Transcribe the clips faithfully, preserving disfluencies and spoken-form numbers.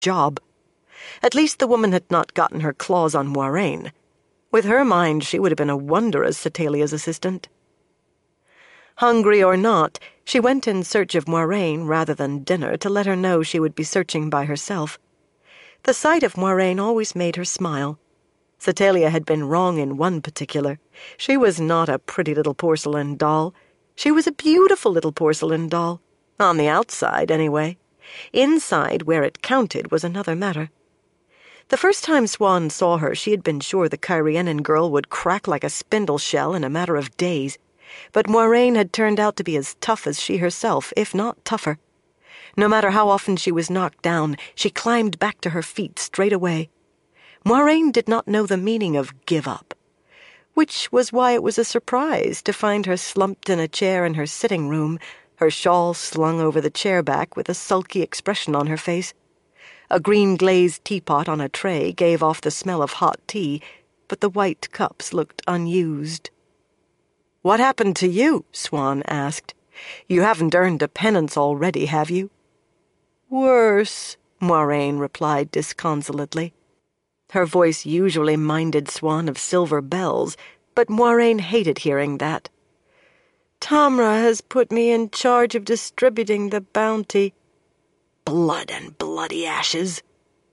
job. At least the woman had not gotten her claws on Moiraine. With her mind, she would have been a wonder as Setalia's assistant. Hungry or not, she went in search of Moiraine rather than dinner to let her know she would be searching by herself. The sight of Moiraine always made her smile. Setalia had been wrong in one particular. She was not a pretty little porcelain doll. She was a beautiful little porcelain doll. On the outside, anyway. Inside, where it counted, was another matter. The first time Siuan saw her, she had been sure the Cairhienin girl would crack like a spindle shell in a matter of days. But Moiraine had turned out to be as tough as she herself, if not tougher. No matter how often she was knocked down, she climbed back to her feet straight away. Moiraine did not know the meaning of give up, which was why it was a surprise to find her slumped in a chair in her sitting room, her shawl slung over the chair back with a sulky expression on her face. A green-glazed teapot on a tray gave off the smell of hot tea, but the white cups looked unused. "What happened to you?" Siuan asked. "You haven't earned a penance already, have you?" "Worse," Moiraine replied disconsolately. Her voice usually minded Siuan of silver bells, but Moiraine hated hearing that. "Tamra has put me in charge of distributing the bounty." "Blood and bloody ashes!"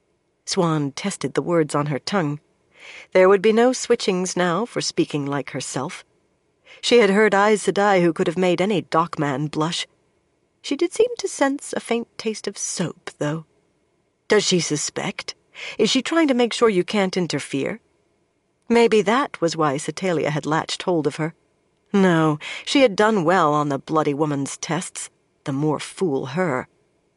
Siuan tested the words on her tongue. There would be no switchings now for speaking like herself. She had heard Aes Sedai who could have made any dockman blush. She did seem to sense a faint taste of soap, though. Does she suspect? Is she trying to make sure you can't interfere? Maybe that was why Setalia had latched hold of her. No, she had done well on the bloody woman's tests. The more fool her.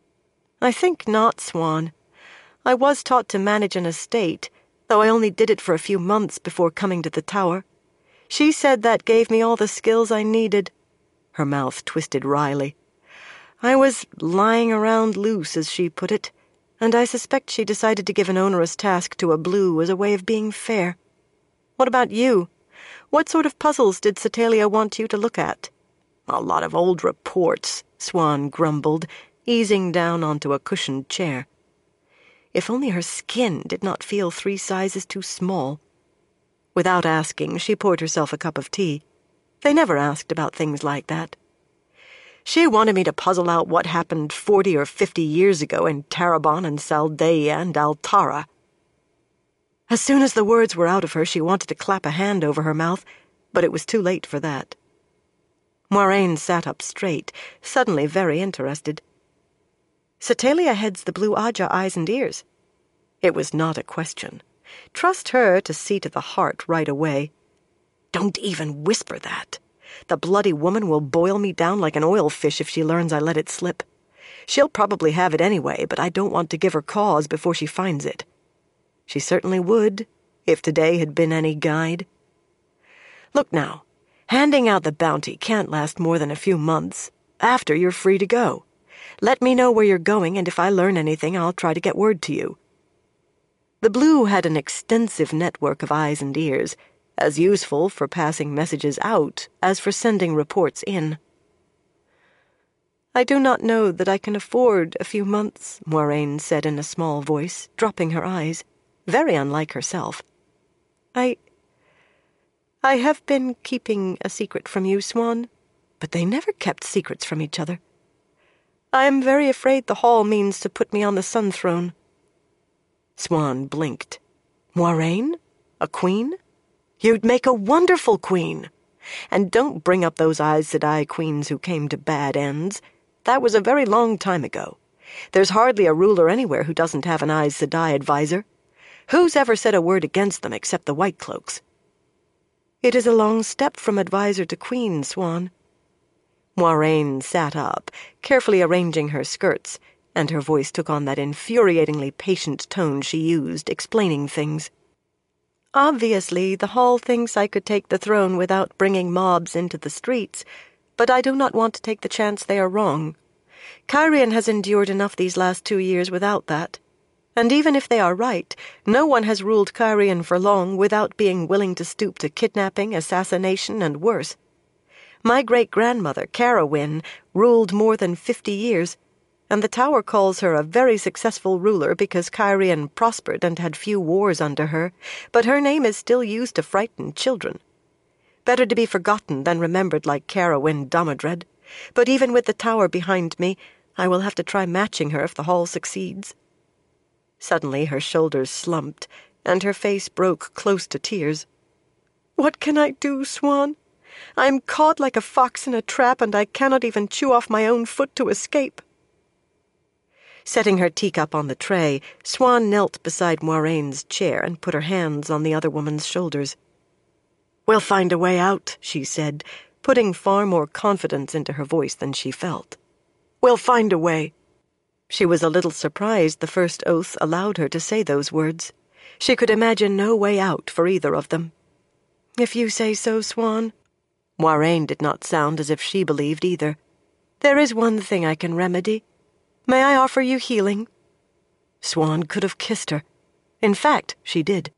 "I think not, Siuan. I was taught to manage an estate, though I only did it for a few months before coming to the tower. She said that gave me all the skills I needed." Her mouth twisted wryly. "I was lying around loose, as she put it, and I suspect she decided to give an onerous task to a blue as a way of being fair. What about you? What sort of puzzles did Setalia want you to look at?" "A lot of old reports," Siuan grumbled, easing down onto a cushioned chair. If only her skin did not feel three sizes too small. Without asking, she poured herself a cup of tea. They never asked about things like that. "She wanted me to puzzle out what happened forty or fifty years ago in Tarabon and Saldaea and Altara." As soon as the words were out of her, she wanted to clap a hand over her mouth, but it was too late for that. Moiraine sat up straight, suddenly very interested. "Setalia heads the Blue Ajah Eyes and Ears." It was not a question. Trust her to see to the heart right away. "Don't even whisper that. The bloody woman will boil me down like an oil fish if she learns I let it slip. She'll probably have it anyway, but I don't want to give her cause before she finds it. She certainly would, if today had been any guide. Look now, handing out the bounty can't last more than a few months. After, you're free to go. Let me know where you're going, and if I learn anything, I'll try to get word to you." The Blue had an extensive network of eyes and ears, as useful for passing messages out as for sending reports in. "I do not know that I can afford a few months," Moiraine said in a small voice, dropping her eyes, very unlike herself. I... I have been keeping a secret from you, Siuan, but they never kept secrets from each other. I am very afraid the Hall means to put me on the Sun Throne." Siuan blinked. "Moiraine? A queen? You'd make a wonderful queen. And don't bring up those Aes Sedai queens who came to bad ends. That was a very long time ago. There's hardly a ruler anywhere who doesn't have an Aes Sedai advisor. Who's ever said a word against them except the White Cloaks?" "It is a long step from advisor to queen, Siuan." Moiraine sat up, carefully arranging her skirts, and her voice took on that infuriatingly patient tone she used, explaining things. "Obviously, the Hall thinks I could take the throne without bringing mobs into the streets, but I do not want to take the chance they are wrong. Cairhien has endured enough these last two years without that. And even if they are right, no one has ruled Cairhien for long without being willing to stoop to kidnapping, assassination, and worse. My great-grandmother, Carowyn, ruled more than fifty years, and the Tower calls her a very successful ruler because Cairhien prospered and had few wars under her, but her name is still used to frighten children. Better to be forgotten than remembered like Carowyn Domodred, but even with the Tower behind me, I will have to try matching her if the Hall succeeds." Suddenly her shoulders slumped, and her face broke close to tears. "What can I do, Siuan? I am caught like a fox in a trap, and I cannot even chew off my own foot to escape." Setting her teacup on the tray, Siuan knelt beside Moiraine's chair and put her hands on the other woman's shoulders. "We'll find a way out," she said, putting far more confidence into her voice than she felt. "We'll find a way." She was a little surprised the first oath allowed her to say those words. She could imagine no way out for either of them. "If you say so, Siuan." Moiraine did not sound as if she believed either. "There is one thing I can remedy. May I offer you healing?" Siuan could have kissed her. In fact, she did.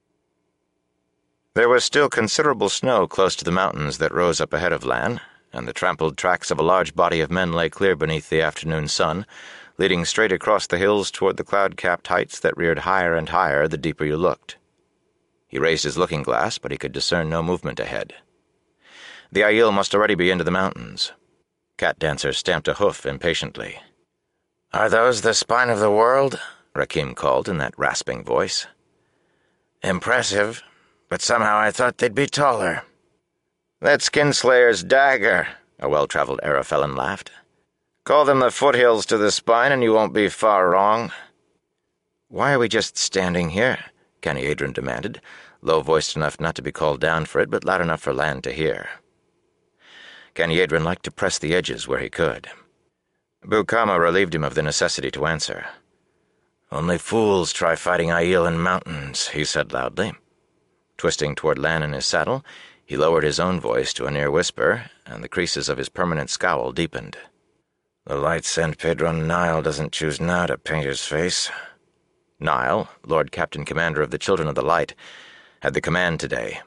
There was still considerable snow close to the mountains that rose up ahead of Lan, and the trampled tracks of a large body of men lay clear beneath the afternoon sun, leading straight across the hills toward the cloud-capped heights that reared higher and higher the deeper you looked. He raised his looking-glass, but he could discern no movement ahead. The Aiel must already be into the mountains. Cat-Dancer stamped a hoof impatiently. "Are those the spine of the world?" Rakim called in that rasping voice. "Impressive, but somehow I thought they'd be taller." "That's Kinslayer's dagger," a well-traveled Arafellan laughed. "Call them the foothills to the spine and you won't be far wrong." "Why are we just standing here?" Caniadrin demanded, low-voiced enough not to be called down for it, but loud enough for Lan to hear. Caniadrin liked to press the edges where he could. Bukama relieved him of the necessity to answer. "Only fools try fighting Aiel in mountains," he said loudly. Twisting toward Lan in his saddle, he lowered his own voice to a near whisper, and the creases of his permanent scowl deepened. "The light-sent Pedron Nile doesn't choose now to paint his face." Nile, Lord Captain Commander of the Children of the Light, had the command today.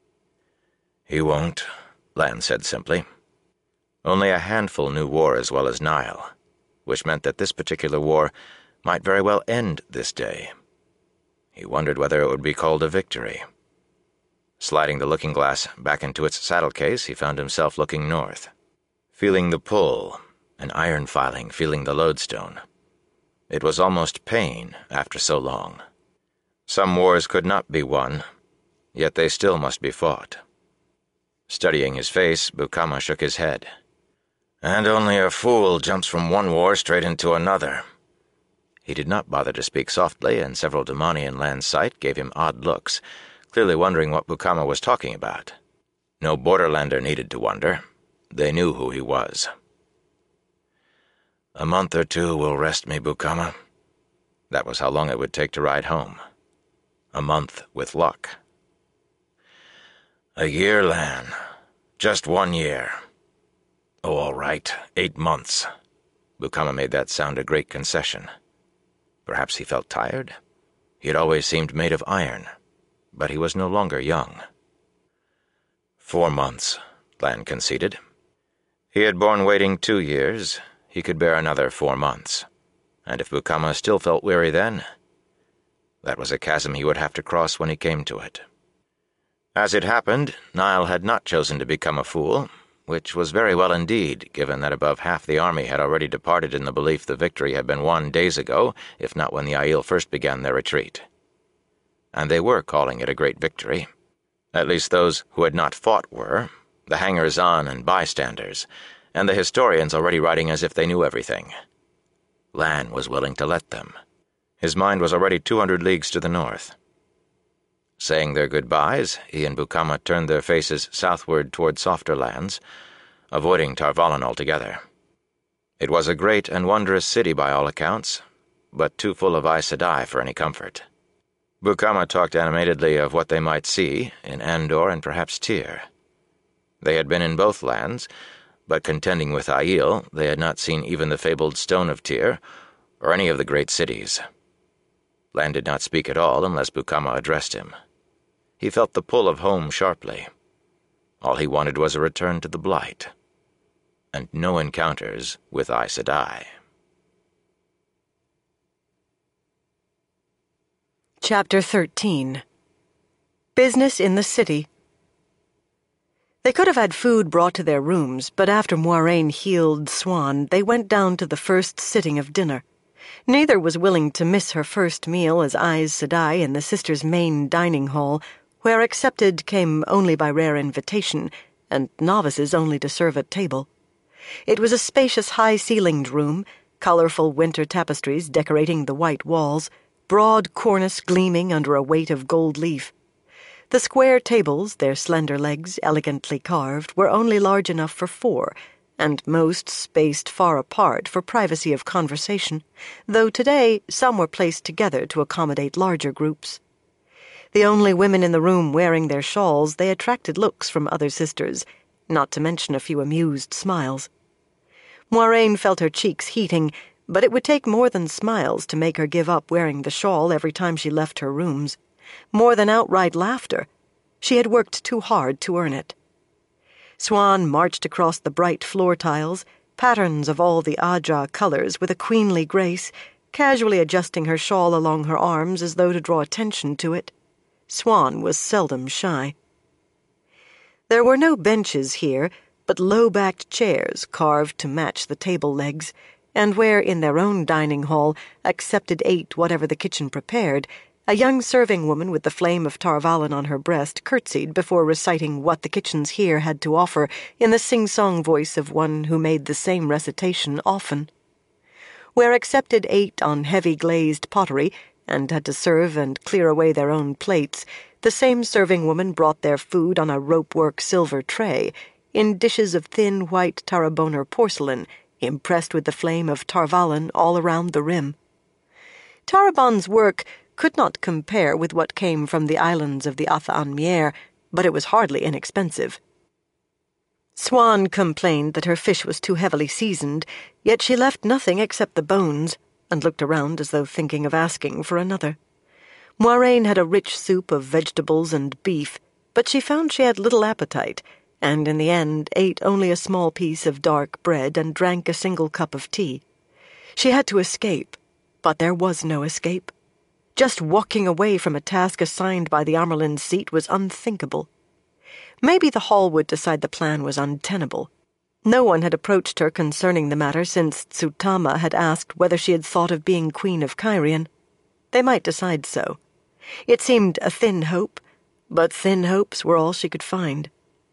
"He won't," Lan said simply. Only a handful knew war as well as Nile, which meant that this particular war might very well end this day. He wondered whether it would be called a victory. Sliding the looking-glass back into its saddle case, he found himself looking north, feeling the pull, an iron filing feeling the lodestone. It was almost pain after so long. Some wars could not be won, yet they still must be fought. Studying his face, Bukama shook his head. "And only a fool jumps from one war straight into another." He did not bother to speak softly, and several Damani in Lan's sight gave him odd looks, clearly wondering what Bukama was talking about. No Borderlander needed to wonder. They knew who he was. "A month or two will rest me, Bukama." That was how long it would take to ride home. A month with luck. "A year, Lan. Just one year." "Oh, all right, eight months." Bukama made that sound a great concession. Perhaps he felt tired. He had always seemed made of iron, but he was no longer young. Four months, Lan conceded. He had borne waiting two years. He could bear another four months. And if Bukama still felt weary then, that was a chasm he would have to cross when he came to it. As it happened, Nile had not chosen to become a fool, which was very well indeed, given that above half the army had already departed in the belief the victory had been won days ago, if not when the Aiel first began their retreat. And they were calling it a great victory. At least those who had not fought were, the hangers-on and bystanders, and the historians already writing as if they knew everything. Lan was willing to let them. His mind was already two hundred leagues to the north. Saying their goodbyes, he and Bukama turned their faces southward toward softer lands, avoiding Tar Valon altogether. It was a great and wondrous city by all accounts, but too full of Aes Sedai for any comfort. Bukama talked animatedly of what they might see in Andor and perhaps Tyr. They had been in both lands, but contending with Aiel, they had not seen even the fabled Stone of Tyr, or any of the great cities. Lan did not speak at all unless Bukama addressed him. He felt the pull of home sharply. All he wanted was a return to the Blight, and no encounters with Aes Sedai. Chapter thirteen. Business in the City. They could have had food brought to their rooms, but after Moiraine healed Siuan, they went down to the first sitting of dinner. Neither was willing to miss her first meal as Aes Sedai in the sisters' main dining hall, where accepted came only by rare invitation, and novices only to serve at table. It was a spacious high-ceilinged room, colorful winter tapestries decorating the white walls, broad cornice gleaming under a weight of gold leaf. The square tables, their slender legs elegantly carved, were only large enough for four, and most spaced far apart for privacy of conversation, though today some were placed together to accommodate larger groups. The only women in the room wearing their shawls, they attracted looks from other sisters, not to mention a few amused smiles. Moiraine felt her cheeks heating, but it would take more than smiles to make her give up wearing the shawl every time she left her rooms. More than outright laughter. She had worked too hard to earn it. Siuan marched across the bright floor tiles, patterns of all the Ajah colors with a queenly grace, casually adjusting her shawl along her arms as though to draw attention to it. Siuan was seldom shy. There were no benches here, but low-backed chairs carved to match the table legs, and where, in their own dining hall, accepted ate whatever the kitchen prepared, a young serving woman with the flame of Tar Valon on her breast curtsied before reciting what the kitchens here had to offer in the sing-song voice of one who made the same recitation often. Where accepted ate on heavy glazed pottery and had to serve and clear away their own plates, the same serving woman brought their food on a ropework silver tray, in dishes of thin white Tarabonner porcelain, impressed with the flame of Tar Valon all around the rim. Tarabon's work could not compare with what came from the islands of the Atha'an-Mier, but it was hardly inexpensive. Siuan complained that her fish was too heavily seasoned, yet she left nothing except the bones, and looked around as though thinking of asking for another. Moiraine had a rich soup of vegetables and beef, but she found she had little appetite, and in the end ate only a small piece of dark bread and drank a single cup of tea. She had to escape, but there was no escape. Just walking away from a task assigned by the Amyrlin seat was unthinkable. Maybe the Hall would decide the plan was untenable. No one had approached her concerning the matter since Tsutama had asked whether she had thought of being Queen of Cairhien. They might decide so. It seemed a thin hope, but thin hopes were all she could find.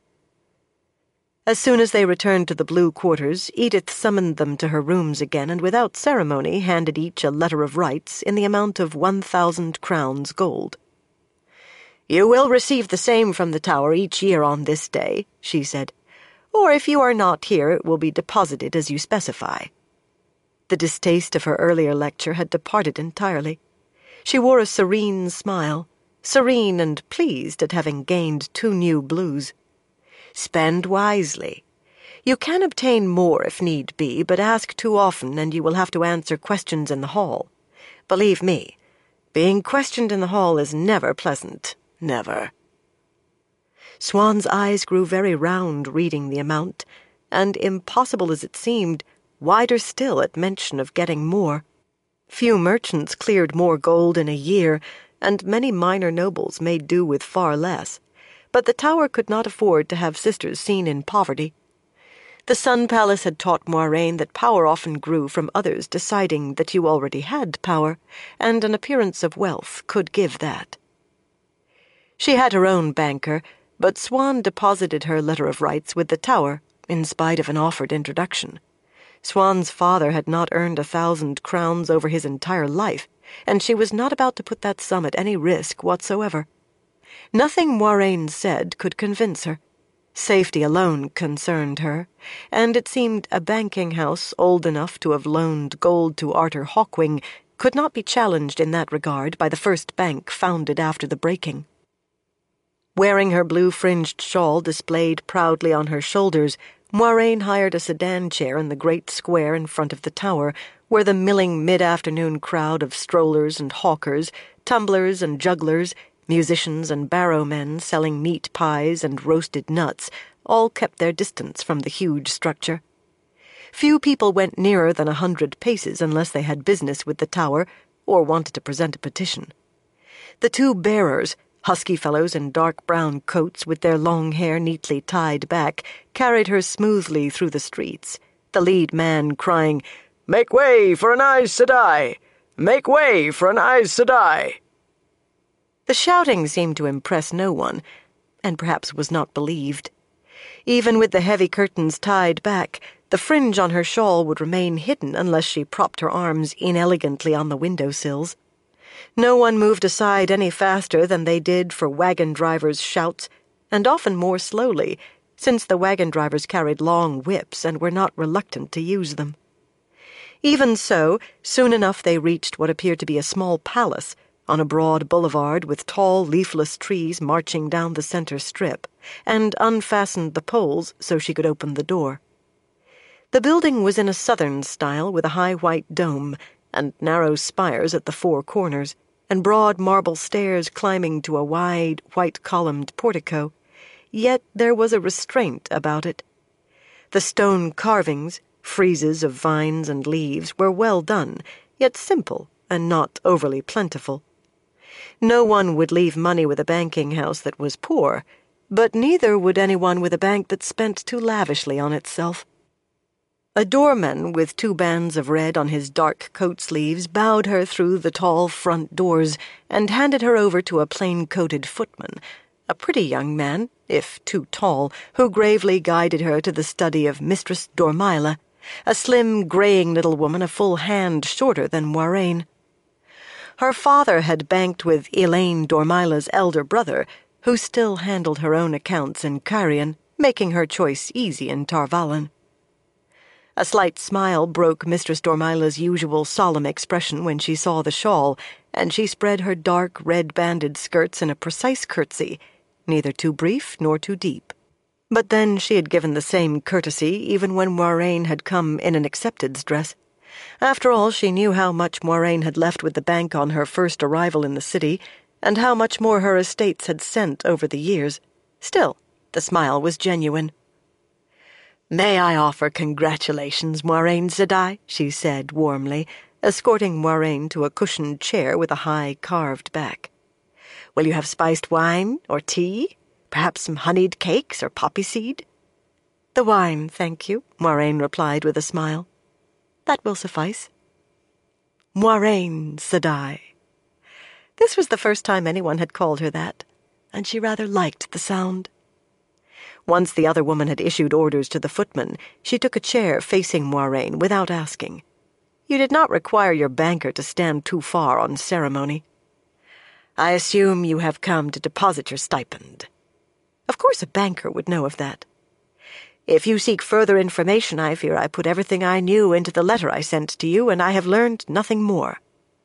As soon as they returned to the Blue Quarters, Edith summoned them to her rooms again and without ceremony handed each a letter of rights in the amount of one thousand crowns gold. "You will receive the same from the Tower each year on this day," she said, "or if you are not here it will be deposited as you specify." The distaste of her earlier lecture had departed entirely. She wore a serene smile, serene and pleased at having gained two new blues. "Spend wisely. You can obtain more if need be, but ask too often and you will have to answer questions in the hall. Believe me, being questioned in the hall is never pleasant, never." Siuan's eyes grew very round reading the amount, and impossible as it seemed, wider still at mention of getting more. Few merchants cleared more gold in a year, and many minor nobles made do with far less. But the Tower could not afford to have sisters seen in poverty. The Sun Palace had taught Moiraine that power often grew from others deciding that you already had power, and an appearance of wealth could give that. She had her own banker, but Siuan deposited her letter of rights with the Tower, in spite of an offered introduction. Siuan's father had not earned a thousand crowns over his entire life, and she was not about to put that sum at any risk whatsoever. Nothing Moiraine said could convince her. Safety alone concerned her, and it seemed a banking house old enough to have loaned gold to Arthur Hawkwing could not be challenged in that regard by the first bank founded after the breaking. Wearing her blue-fringed shawl displayed proudly on her shoulders, Moiraine hired a sedan chair in the great square in front of the Tower, where the milling mid-afternoon crowd of strollers and hawkers, tumblers and jugglers, musicians and barrowmen selling meat pies and roasted nuts, all kept their distance from the huge structure. Few people went nearer than a hundred paces unless they had business with the Tower or wanted to present a petition. The two bearers, husky fellows in dark brown coats with their long hair neatly tied back, carried her smoothly through the streets, the lead man crying, "Make way for an Aes Sedai! Make way for an Aes Sedai!" The shouting seemed to impress no one, and perhaps was not believed. Even with the heavy curtains tied back, the fringe on her shawl would remain hidden unless she propped her arms inelegantly on the window-sills. No one moved aside any faster than they did for wagon drivers' shouts, and often more slowly, since the wagon drivers carried long whips and were not reluctant to use them. Even so, soon enough they reached what appeared to be a small palace, on a broad boulevard with tall leafless trees marching down the center strip, and unfastened the poles so she could open the door. The building was in a southern style with a high white dome, and narrow spires at the four corners, and broad marble stairs climbing to a wide, white-columned portico, yet there was a restraint about it. The stone carvings, friezes of vines and leaves, were well done, yet simple and not overly plentiful. No one would leave money with a banking house that was poor, but neither would anyone with a bank that spent too lavishly on itself. A doorman with two bands of red on his dark coat sleeves bowed her through the tall front doors and handed her over to a plain-coated footman, a pretty young man, if too tall, who gravely guided her to the study of Mistress Dormila, a slim, graying little woman a full hand shorter than Moiraine. Her father had banked with Elaine Dormila's elder brother, who still handled her own accounts in Cairhien, making her choice easy in Tar Valon. A slight smile broke Mistress Dormila's usual solemn expression when she saw the shawl, and she spread her dark, red-banded skirts in a precise curtsy, neither too brief nor too deep. But then she had given the same courtesy even when Moiraine had come in an accepted's dress. After all, she knew how much Moiraine had left with the bank on her first arrival in the city, and how much more her estates had sent over the years. Still, the smile was genuine. "May I offer congratulations, Moiraine Sedai?" she said warmly, escorting Moiraine to a cushioned chair with a high carved back. "Will you have spiced wine or tea? Perhaps some honeyed cakes or poppy seed?" "The wine, thank you," Moiraine replied with a smile. "That will suffice." Moiraine Sedai. This was the first time anyone had called her that, and she rather liked the sound. Once the other woman had issued orders to the footman, she took a chair facing Moiraine without asking. You did not require your banker to stand too far on ceremony. "I assume you have come to deposit your stipend." Of course a banker would know of that. "If you seek further information, I fear I put everything I knew into the letter I sent to you, and I have learned nothing more."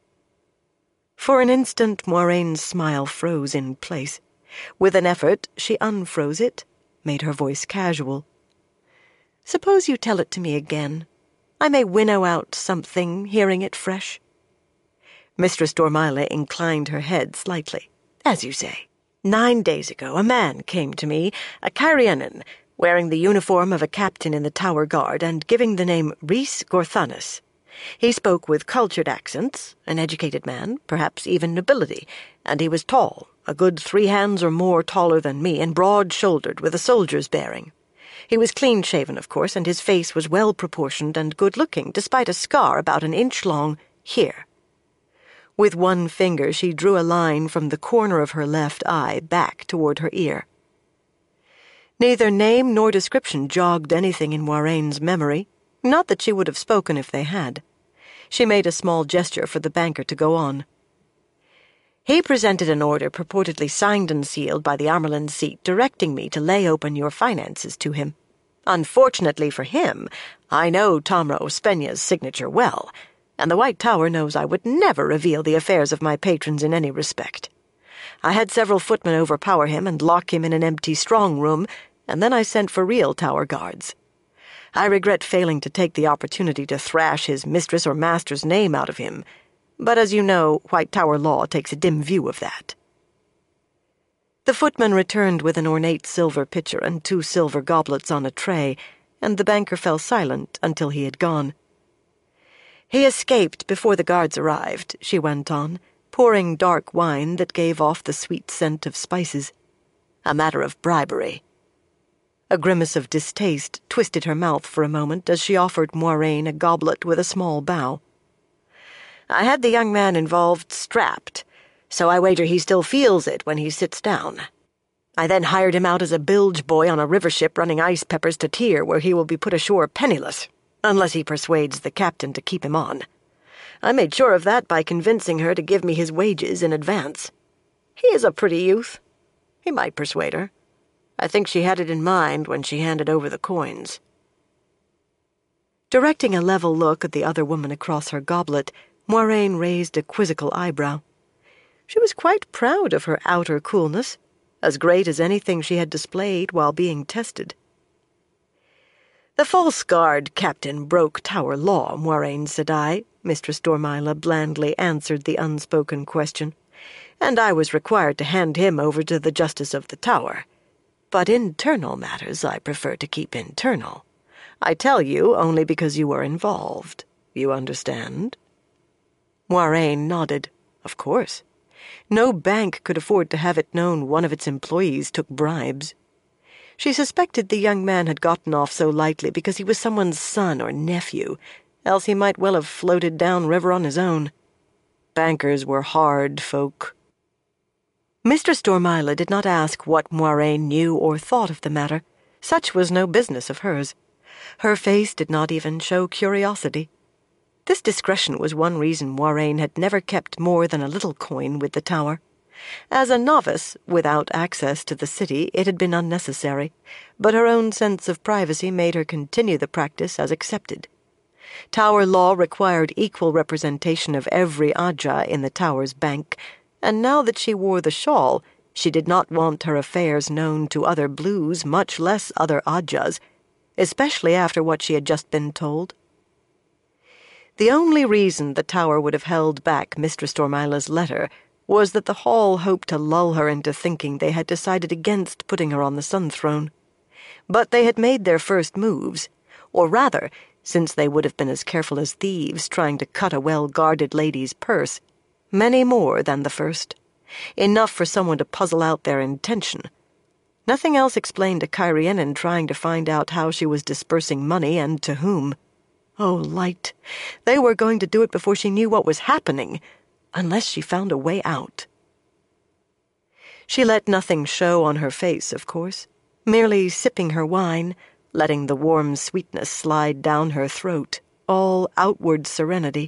For an instant, Moiraine's smile froze in place. With an effort, she unfroze it, made her voice casual. "Suppose you tell it to me again. I may winnow out something, hearing it fresh." Mistress Dormila inclined her head slightly. "As you say, nine days ago a man came to me, a Cairhienan, wearing the uniform of a captain in the Tower Guard and giving the name Rhys Gorthanus. He spoke with cultured accents, an educated man, perhaps even nobility, and he was tall, a good three hands or more taller than me, and broad-shouldered, with a soldier's bearing. He was clean-shaven, of course, and his face was well-proportioned and good-looking, despite a scar about an inch long here." With one finger she drew a line from the corner of her left eye back toward her ear. Neither name nor description jogged anything in Moiraine's memory, not that she would have spoken if they had. She made a small gesture for the banker to go on. "He presented an order purportedly signed and sealed by the Amyrlin seat directing me to lay open your finances to him. Unfortunately for him, I know Tamra Ospenya's signature well, and the White Tower knows I would never reveal the affairs of my patrons in any respect. I had several footmen overpower him and lock him in an empty strong room, and then I sent for real Tower guards. I regret failing to take the opportunity to thrash his mistress or master's name out of him, but as you know, White Tower law takes a dim view of that." The footman returned with an ornate silver pitcher and two silver goblets on a tray, and the banker fell silent until he had gone. "He escaped before the guards arrived," she went on, pouring dark wine that gave off the sweet scent of spices. A matter of bribery. A grimace of distaste twisted her mouth for a moment as she offered Moiraine a goblet with a small bow. "I had the young man involved strapped, so I wager he still feels it when he sits down. I then hired him out as a bilge boy on a river ship running ice peppers to Tyr, where he will be put ashore penniless, unless he persuades the captain to keep him on. I made sure of that by convincing her to give me his wages in advance. He is a pretty youth. He might persuade her. I think she had it in mind when she handed over the coins." Directing a level look at the other woman across her goblet, Moiraine raised a quizzical eyebrow. She was quite proud of her outer coolness, as great as anything she had displayed while being tested. "The false guard captain broke Tower law, Moiraine Sedai," Mistress Dormila blandly answered the unspoken question, "and I was required to hand him over to the Justice of the Tower. But internal matters I prefer to keep internal. I tell you only because you were involved. You understand?" Moiraine nodded. Of course. No bank could afford to have it known one of its employees took bribes. She suspected the young man had gotten off so lightly because he was someone's son or nephew, else he might well have floated down river on his own. Bankers were hard folk. Mistress Dormila did not ask what Moiraine knew or thought of the matter. Such was no business of hers. Her face did not even show curiosity. This discretion was one reason Moiraine had never kept more than a little coin with the Tower. As a novice, without access to the city, it had been unnecessary, but her own sense of privacy made her continue the practice as accepted. Tower law required equal representation of every Ajah in the Tower's bank, and now that she wore the shawl, she did not want her affairs known to other Blues, much less other Ajahs, especially after what she had just been told. The only reason the Tower would have held back Mistress Dormila's letter was that the Hall hoped to lull her into thinking they had decided against putting her on the Sun Throne. But they had made their first moves, or rather, since they would have been as careful as thieves trying to cut a well-guarded lady's purse, many more than the first. Enough for someone to puzzle out their intention. Nothing else explained a Cairhienin trying to find out how she was dispersing money and to whom. Oh, light. They were going to do it before she knew what was happening, unless she found a way out. She let nothing show on her face, of course, merely sipping her wine, letting the warm sweetness slide down her throat, all outward serenity.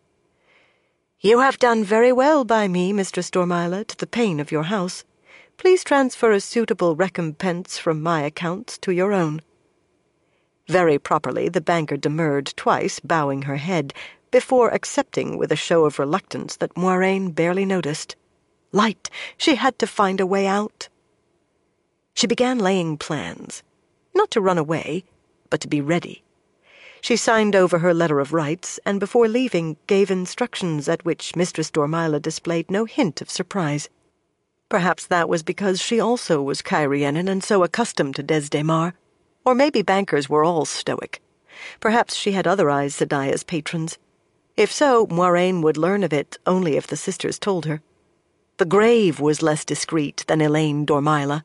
"You have done very well by me, Mistress Dormila, to the pain of your house. Please transfer a suitable recompense from my accounts to your own." Very properly, the banker demurred twice, bowing her head, before accepting with a show of reluctance that Moiraine barely noticed. Light! She had to find a way out. She began laying plans, not to run away, but to be ready. She signed over her letter of rights, and before leaving gave instructions at which Mistress Dormila displayed no hint of surprise. Perhaps that was because she also was Cairhienin and so accustomed to Desdemar. Or maybe bankers were all stoic. Perhaps she had other Aes Sedai as patrons. If so, Moiraine would learn of it only if the sisters told her. The grave was less discreet than Elaine Dormila.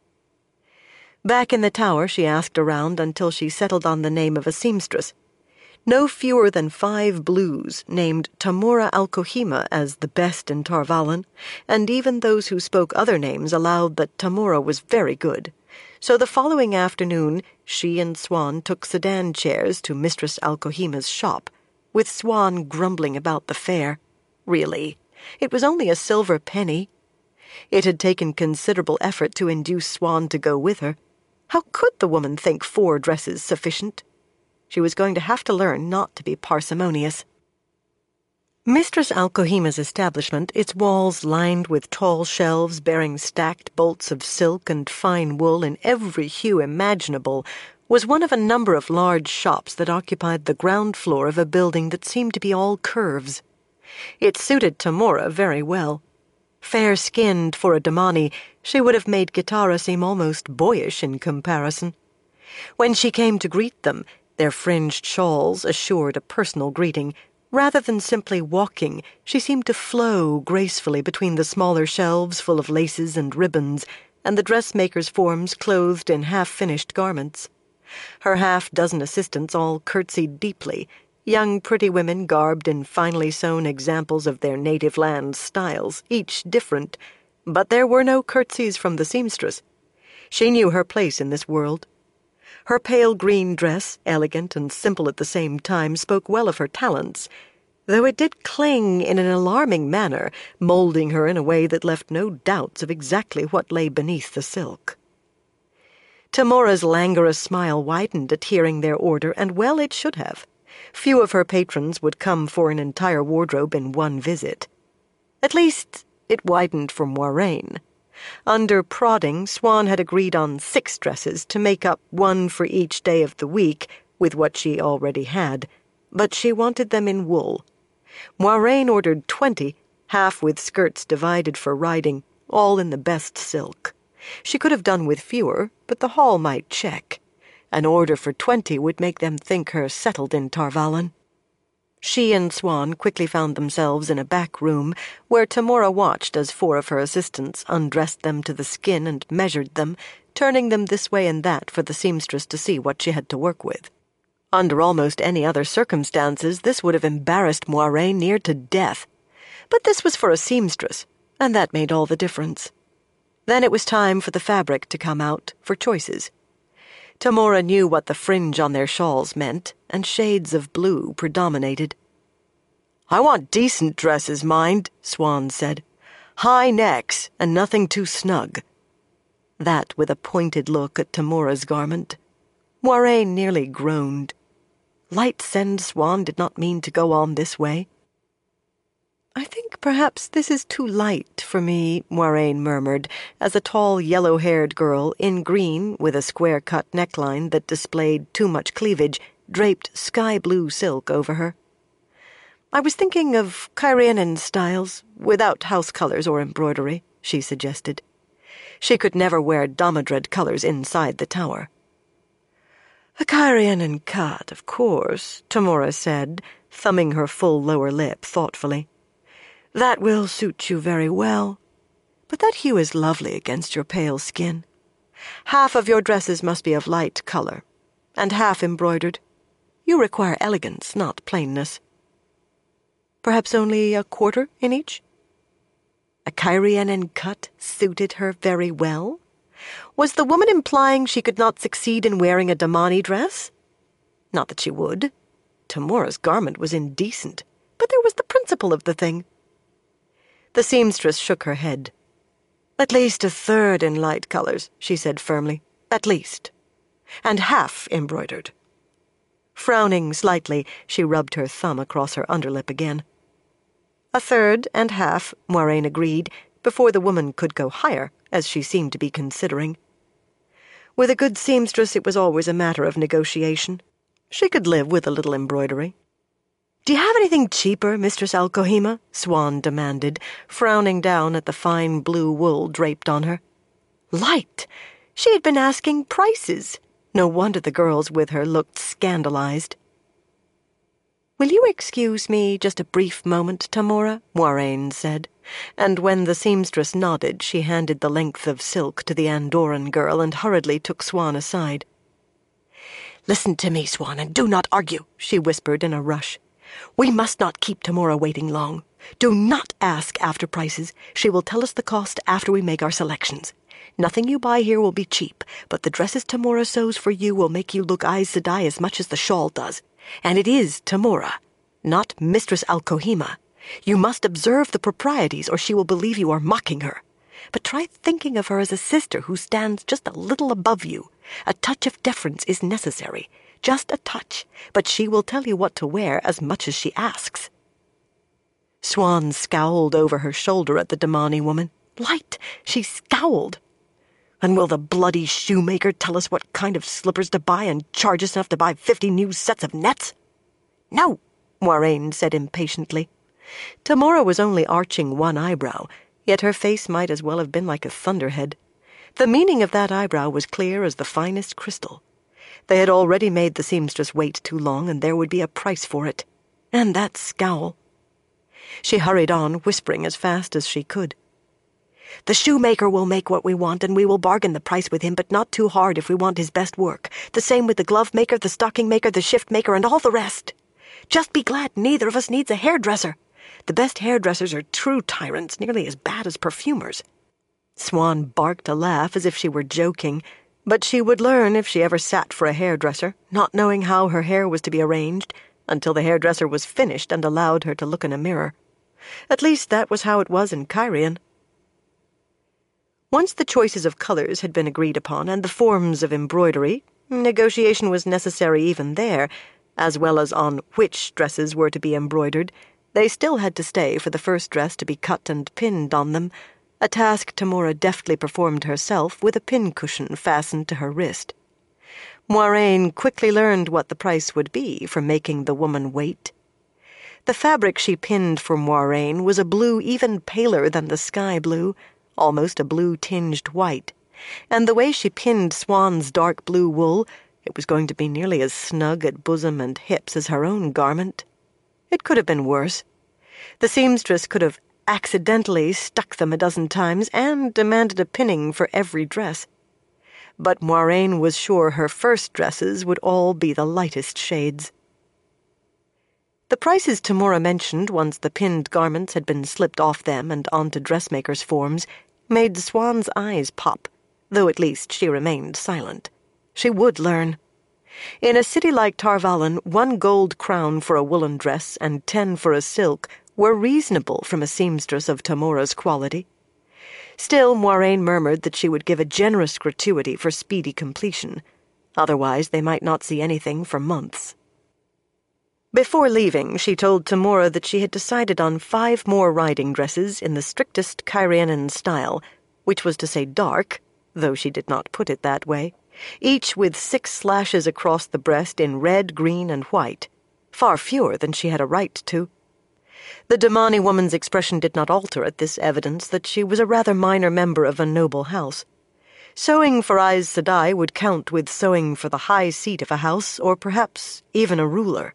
Back in the Tower, she asked around until she settled on the name of a seamstress. No fewer than five Blues named Tamora Alcohima as the best in Tar Valon, and even those who spoke other names allowed that Tamora was very good. So the following afternoon, she and Swan took sedan chairs to Mistress Alcohima's shop, with Swan grumbling about the fare. Really, it was only a silver penny. It had taken considerable effort to induce Swan to go with her. How could the woman think four dresses sufficient? She was going to have to learn not to be parsimonious. Mistress Alcohima's establishment, its walls lined with tall shelves bearing stacked bolts of silk and fine wool in every hue imaginable, was one of a number of large shops that occupied the ground floor of a building that seemed to be all curves. It suited Tamora very well. Fair-skinned for a Damani, she would have made Kitara seem almost boyish in comparison. When she came to greet them, their fringed shawls assured a personal greeting, Rather than simply walking, she seemed to flow gracefully between the smaller shelves full of laces and ribbons and the dressmakers' forms clothed in half-finished garments. Her half-dozen assistants all curtsied deeply, young pretty women garbed in finely sewn examples of their native land's styles, each different, but there were no curtsies from the seamstress. She knew her place in this world. Her pale green dress, elegant and simple at the same time, spoke well of her talents, though it did cling in an alarming manner, molding her in a way that left no doubts of exactly what lay beneath the silk. Tamora's languorous smile widened at hearing their order, and well it should have. Few of her patrons would come for an entire wardrobe in one visit. At least, it widened for Moiraine. Under prodding, Swan had agreed on six dresses to make up one for each day of the week with what she already had, but she wanted them in wool. Moiraine ordered twenty, half with skirts divided for riding, all in the best silk. She could have done with fewer, but the hall might check. An order for twenty would make them think her settled in Tar Valon. She and Swan quickly found themselves in a back room where Tamora watched as four of her assistants undressed them to the skin and measured them, turning them this way and that for the seamstress to see what she had to work with. Under almost any other circumstances, this would have embarrassed Moiraine near to death. But this was for a seamstress, and that made all the difference. Then it was time for the fabric to come out, for choices. Tamora knew what the fringe on their shawls meant, and shades of blue predominated. "I want decent dresses, mind," Swan said. "High necks, and nothing too snug." That with a pointed look at Tamora's garment. Moiraine nearly groaned. Light Send Swan did not mean to go on this way. "I think perhaps this is too light for me," Moiraine murmured, as a tall yellow-haired girl, in green, with a square-cut neckline that displayed too much cleavage, draped sky-blue silk over her. "I was thinking of Cairhienin styles, without house colors or embroidery," she suggested. She could never wear Damodred colors inside the tower. "A Cairhienin cut, of course," Tamora said, thumbing her full lower lip thoughtfully. "That will suit you very well. But that hue is lovely against your pale skin. Half of your dresses must be of light color, and half embroidered. You require elegance, not plainness. Perhaps only a quarter in each?" A Cairhienin cut suited her very well? Was the woman implying she could not succeed in wearing a Damani dress? Not that she would. Tamora's garment was indecent, but there was the principle of the thing. The seamstress shook her head. "At least a third in light colors," she said firmly. "At least. And half embroidered." Frowning slightly, she rubbed her thumb across her underlip again. A third and half, Moiraine agreed, before the woman could go higher, as she seemed to be considering. With a good seamstress it was always a matter of negotiation. She could live with a little embroidery. "Do you have anything cheaper, Mistress Alcohema?" Swan demanded, frowning down at the fine blue wool draped on her. Light! She had been asking prices. No wonder the girls with her looked scandalized. "Will you excuse me just a brief moment, Tamora?" Moiraine said, and when the seamstress nodded, she handed the length of silk to the Andoran girl and hurriedly took Swan aside. "Listen to me, Swan, and do not argue," she whispered in a rush. "We must not keep Tamora waiting long. Do not ask after prices. She will tell us the cost after we make our selections. Nothing you buy here will be cheap, but the dresses Tamora sews for you will make you look Aes Sedai as much as the shawl does. And it is Tamora, not Mistress Alcohema. You must observe the proprieties, or she will believe you are mocking her. But try thinking of her as a sister who stands just a little above you. A touch of deference is necessary, just a touch, but she will tell you what to wear as much as she asks." Swan scowled over her shoulder at the Damani woman. Light! She scowled. "And will the bloody shoemaker tell us what kind of slippers to buy and charge us enough to buy fifty new sets of nets?" "No," Moiraine said impatiently. Tamora was only arching one eyebrow, yet her face might as well have been like a thunderhead. The meaning of that eyebrow was clear as the finest crystal. They had already made the seamstress wait too long, and there would be a price for it. And that scowl. She hurried on, whispering as fast as she could. "The shoemaker will make what we want, and we will bargain the price with him, but not too hard if we want his best work. The same with the glove maker, the stocking maker, the shift maker, and all the rest. Just be glad neither of us needs a hairdresser. The best hairdressers are true tyrants, nearly as bad as perfumers." Swan barked a laugh as if she were joking, but she would learn if she ever sat for a hairdresser, not knowing how her hair was to be arranged, until the hairdresser was finished and allowed her to look in a mirror. At least that was how it was in Cairhien. Once the choices of colors had been agreed upon and the forms of embroidery, negotiation was necessary even there, as well as on which dresses were to be embroidered. They still had to stay for the first dress to be cut and pinned on them, a task Tamora deftly performed herself with a pincushion fastened to her wrist. Moiraine quickly learned what the price would be for making the woman wait. The fabric she pinned for Moiraine was a blue even paler than the sky blue, almost a blue-tinged white, and the way she pinned Swan's dark blue wool, it was going to be nearly as snug at bosom and hips as her own garment. It could have been worse. The seamstress could have accidentally stuck them a dozen times and demanded a pinning for every dress. But Moiraine was sure her first dresses would all be the lightest shades. The prices Tamora mentioned once the pinned garments had been slipped off them and onto dressmakers' forms made Swan's eyes pop, though at least she remained silent. She would learn. In a city like Tar Valon, one gold crown for a woolen dress and ten for a silk were reasonable from a seamstress of Tamora's quality. Still, Moiraine murmured that she would give a generous gratuity for speedy completion. Otherwise, they might not see anything for months. Before leaving, she told Tamora that she had decided on five more riding dresses in the strictest Cairhienan style, which was to say dark, though she did not put it that way, each with six slashes across the breast in red, green, and white, far fewer than she had a right to. The Damani woman's expression did not alter at this evidence that she was a rather minor member of a noble house. Sewing for Aes Sedai would count with sewing for the high seat of a house, or perhaps even a ruler.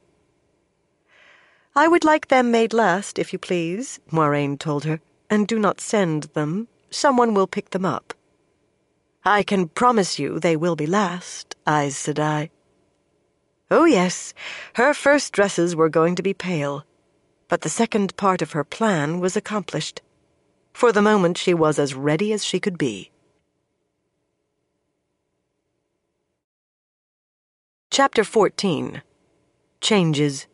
"I would like them made last, if you please," Moiraine told her, "and do not send them. Someone will pick them up." "I can promise you they will be last, Aes Sedai." Oh yes, her first dresses were going to be pale, but the second part of her plan was accomplished. For the moment she was as ready as she could be. Chapter fourteen. Changes.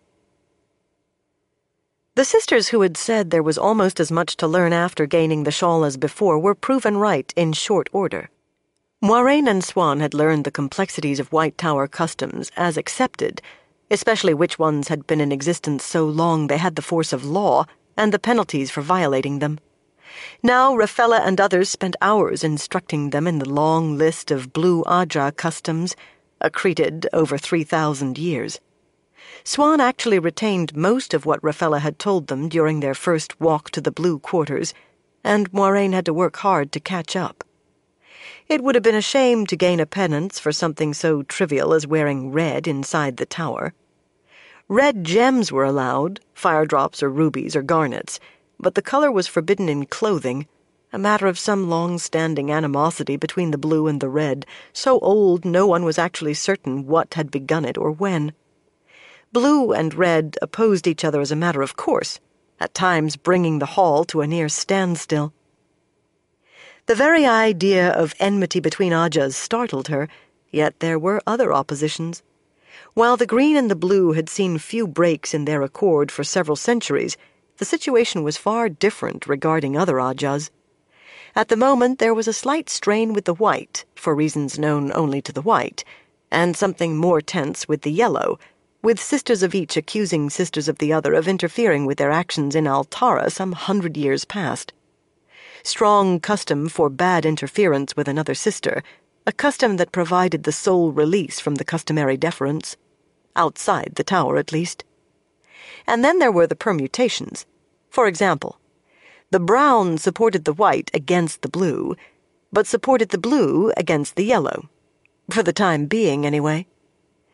The sisters who had said there was almost as much to learn after gaining the shawl as before were proven right in short order. Moiraine and Swan had learned the complexities of White Tower customs as accepted, especially which ones had been in existence so long they had the force of law, and the penalties for violating them. Now Rafella and others spent hours instructing them in the long list of Blue Ajah customs, accreted over three thousand years. Swan actually retained most of what Rafella had told them during their first walk to the Blue Quarters, and Moiraine had to work hard to catch up. It would have been a shame to gain a penance for something so trivial as wearing red inside the tower. Red gems were allowed, fire drops or rubies or garnets, but the color was forbidden in clothing, a matter of some long-standing animosity between the blue and the red, so old no one was actually certain what had begun it or when. Blue and red opposed each other as a matter of course, at times bringing the hall to a near standstill. The very idea of enmity between Ajahs startled her, yet there were other oppositions. While the green and the blue had seen few breaks in their accord for several centuries, the situation was far different regarding other Ajahs. At the moment there was a slight strain with the white, for reasons known only to the white, and something more tense with the yellow, with sisters of each accusing sisters of the other of interfering with their actions in Altara some hundred years past. Strong custom forbade interference with another sister, a custom that provided the sole release from the customary deference, outside the tower at least. And then there were the permutations. For example, the brown supported the white against the blue, but supported the blue against the yellow. For the time being, anyway.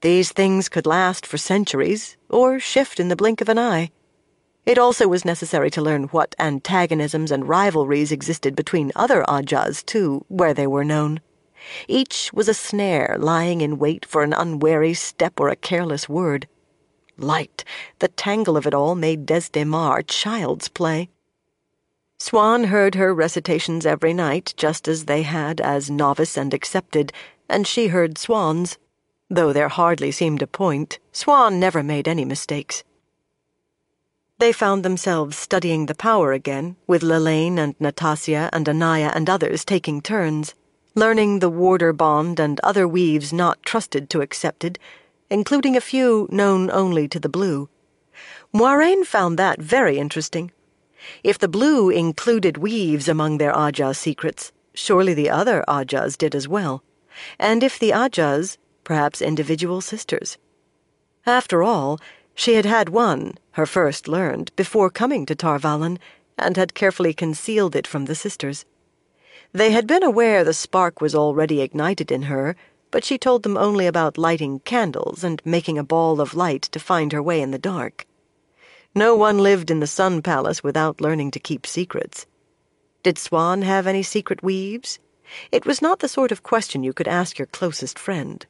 These things could last for centuries, or shift in the blink of an eye. It also was necessary to learn what antagonisms and rivalries existed between other Ajahs, too, where they were known. Each was a snare lying in wait for an unwary step or a careless word. Light, the tangle of it all made Desdemar child's play. Swan heard her recitations every night, just as they had as novice and accepted, and she heard Swan's. Though there hardly seemed a point, Swan never made any mistakes. They found themselves studying the power again, with Lelaine and Natassia and Anaya and others taking turns, learning the warder bond and other weaves not trusted to accepted, including a few known only to the Blue. Moiraine found that very interesting. If the Blue included weaves among their Ajah secrets, surely the other Ajahs did as well. And if the Ajahs, perhaps individual sisters. After all, she had had one, her first learned, before coming to Tar Valon, and had carefully concealed it from the sisters. They had been aware the spark was already ignited in her, but she told them only about lighting candles and making a ball of light to find her way in the dark. No one lived in the Sun Palace without learning to keep secrets. Did Swan have any secret weaves? It was not the sort of question you could ask your closest friend.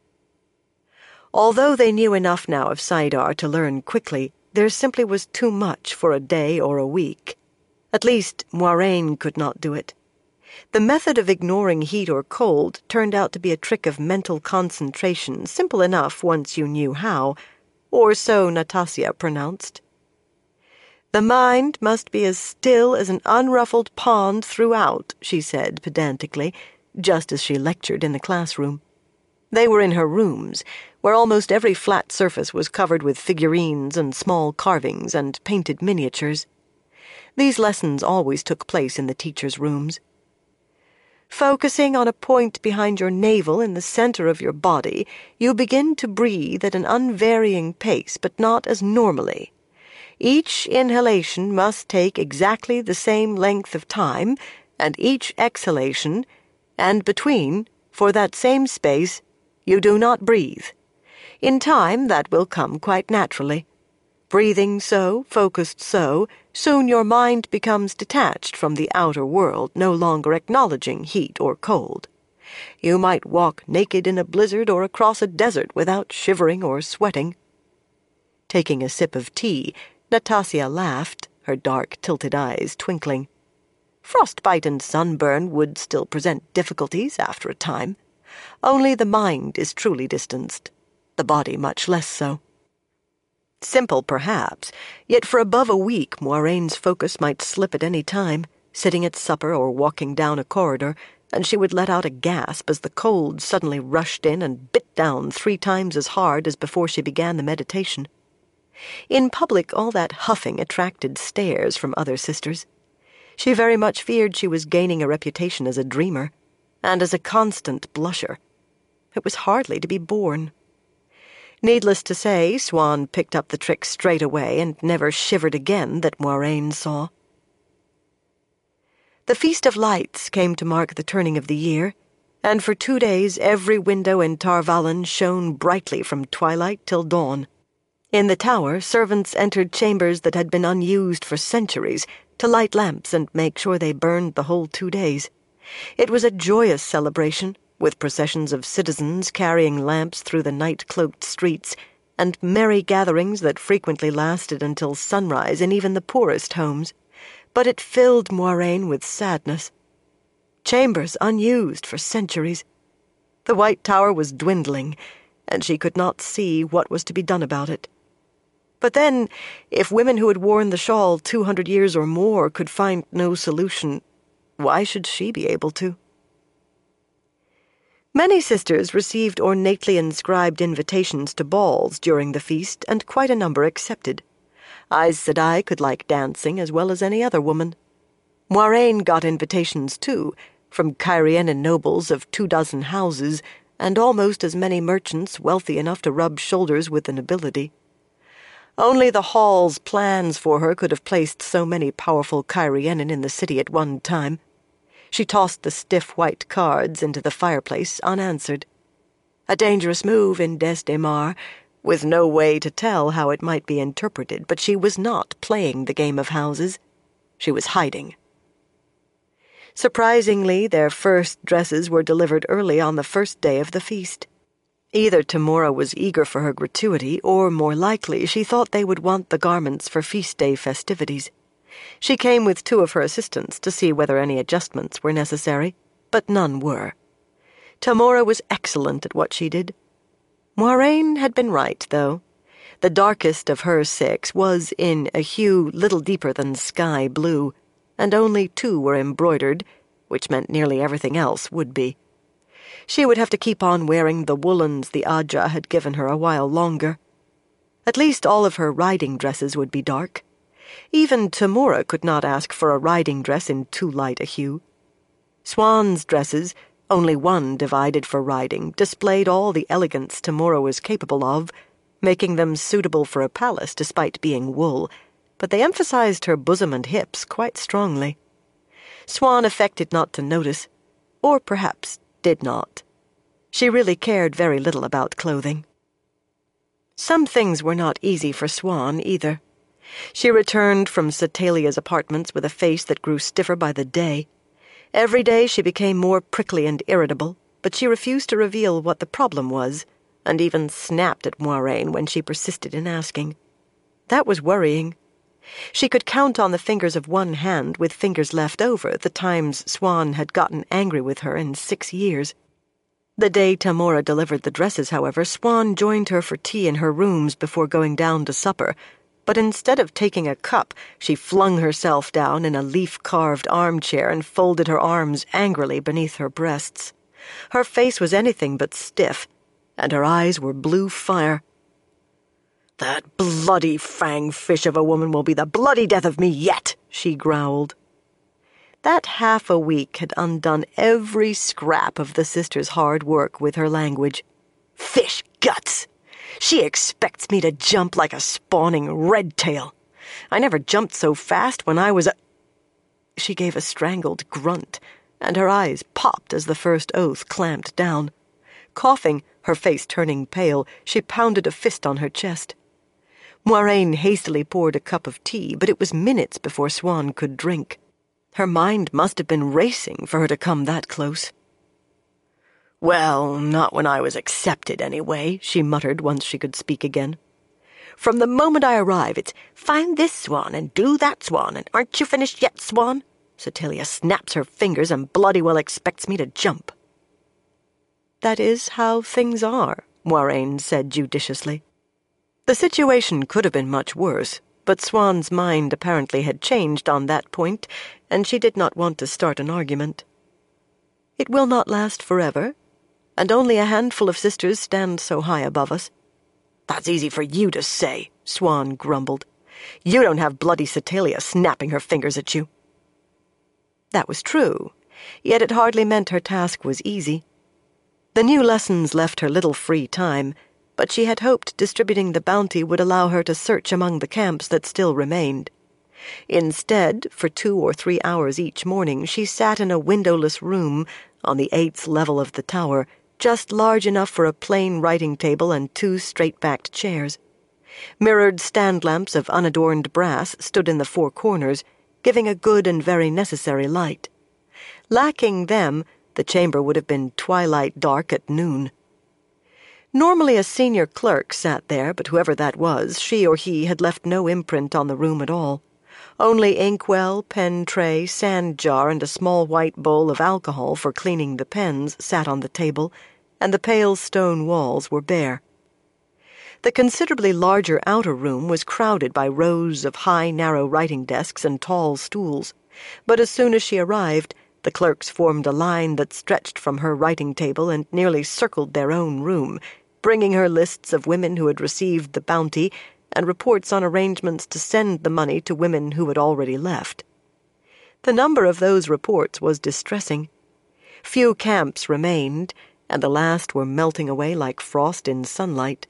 Although they knew enough now of Saidar to learn quickly, there simply was too much for a day or a week. At least, Moiraine could not do it. The method of ignoring heat or cold turned out to be a trick of mental concentration, simple enough once you knew how, or so Natassia pronounced. The mind must be as still as an unruffled pond throughout, she said pedantically, just as she lectured in the classroom. They were in her rooms, where almost every flat surface was covered with figurines and small carvings and painted miniatures. These lessons always took place in the teachers' rooms. Focusing on a point behind your navel in the center of your body, you begin to breathe at an unvarying pace, but not as normally. Each inhalation must take exactly the same length of time, and each exhalation, and between, for that same space, you do not breathe. In time, that will come quite naturally. Breathing so, focused so, soon your mind becomes detached from the outer world, no longer acknowledging heat or cold. You might walk naked in a blizzard or across a desert without shivering or sweating. Taking a sip of tea, Natassia laughed, her dark, tilted eyes twinkling. Frostbite and sunburn would still present difficulties after a time. Only the mind is truly distanced, the body much less so. Simple, perhaps, yet for above a week Moiraine's focus might slip at any time, sitting at supper or walking down a corridor, and she would let out a gasp as the cold suddenly rushed in and bit down three times as hard as before she began the meditation. In public, all that huffing attracted stares from other sisters. She very much feared she was gaining a reputation as a dreamer, and as a constant blusher. It was hardly to be borne. Needless to say, Swan picked up the trick straight away and never shivered again that Moiraine saw. The Feast of Lights came to mark the turning of the year, and for two days every window in Tar Valon shone brightly from twilight till dawn. In the tower, servants entered chambers that had been unused for centuries to light lamps and make sure they burned the whole two days. It was a joyous celebration, with processions of citizens carrying lamps through the night-cloaked streets, and merry gatherings that frequently lasted until sunrise in even the poorest homes. But it filled Moiraine with sadness. Chambers unused for centuries. The White Tower was dwindling, and she could not see what was to be done about it. But then, if women who had worn the shawl two hundred years or more could find no solution, why should she be able to? Many sisters received ornately inscribed invitations to balls during the feast, and quite a number accepted. Aes Sedai could like dancing as well as any other woman. Moiraine got invitations, too, from Cairhienin nobles of two dozen houses, and almost as many merchants wealthy enough to rub shoulders with the nobility. Only the Hall's plans for her could have placed so many powerful Cairhienin in the city at one time. She tossed the stiff white cards into the fireplace unanswered. A dangerous move in Desdemar, with no way to tell how it might be interpreted, but she was not playing the game of houses. She was hiding. Surprisingly, their first dresses were delivered early on the first day of the feast. Either Tamora was eager for her gratuity, or more likely she thought they would want the garments for feast day festivities. She came with two of her assistants to see whether any adjustments were necessary, but none were. Tamora was excellent at what she did. Moiraine had been right, though. The darkest of her six was in a hue little deeper than sky blue, and only two were embroidered, which meant nearly everything else would be. She would have to keep on wearing the woolens the Ajah had given her a while longer. At least all of her riding dresses would be dark. Even Tamora could not ask for a riding dress in too light a hue. Siuan's dresses, only one divided for riding, displayed all the elegance Tamora was capable of, making them suitable for a palace despite being wool, but they emphasized her bosom and hips quite strongly. Siuan affected not to notice, or perhaps did not. She really cared very little about clothing. Some things were not easy for Siuan either. She returned from Satalia's apartments with a face that grew stiffer by the day. Every day she became more prickly and irritable, but she refused to reveal what the problem was, and even snapped at Moiraine when she persisted in asking. That was worrying. She could count on the fingers of one hand, with fingers left over, the times Siuan had gotten angry with her in six years. The day Tamora delivered the dresses, however, Siuan joined her for tea in her rooms before going down to supper, but instead of taking a cup, she flung herself down in a leaf-carved armchair and folded her arms angrily beneath her breasts. Her face was anything but stiff, and her eyes were blue fire. "That bloody fang-fish of a woman will be the bloody death of me yet," she growled. That half a week had undone every scrap of the sisters' hard work with her language. Fish guts! She expects me to jump like a spawning redtail. I never jumped so fast when I was a... She gave a strangled grunt, and her eyes popped as the first oath clamped down. Coughing, her face turning pale, she pounded a fist on her chest. Moiraine hastily poured a cup of tea, but it was minutes before Siuan could drink. Her mind must have been racing for her to come that close. "Well, not when I was accepted, anyway," she muttered once she could speak again. "From the moment I arrive, it's, 'Find this, Siuan, and do that, Siuan, and aren't you finished yet, Siuan?' Satalia snaps her fingers and bloody well expects me to jump." "That is how things are," Moiraine said judiciously. The situation could have been much worse, but Siuan's mind apparently had changed on that point, and she did not want to start an argument. "It will not last forever, and only a handful of sisters stand so high above us." "That's easy for you to say," Siuan grumbled. "You don't have bloody Satalia snapping her fingers at you." That was true, yet it hardly meant her task was easy. The new lessons left her little free time, but she had hoped distributing the bounty would allow her to search among the camps that still remained. Instead, for two or three hours each morning, she sat in a windowless room on the eighth level of the tower, just large enough for a plain writing table and two straight-backed chairs. Mirrored stand lamps of unadorned brass stood in the four corners, giving a good and very necessary light. Lacking them, the chamber would have been twilight dark at noon. Normally a senior clerk sat there, but whoever that was, she or he had left no imprint on the room at all. Only inkwell, pen tray, sand jar, and a small white bowl of alcohol for cleaning the pens sat on the table, and the pale stone walls were bare. The considerably larger outer room was crowded by rows of high, narrow writing desks and tall stools, but as soon as she arrived, the clerks formed a line that stretched from her writing table and nearly circled their own room, bringing her lists of women who had received the bounty and reports on arrangements to send the money to women who had already left. The number of those reports was distressing. Few camps remained, and the last were melting away like frost in sunlight.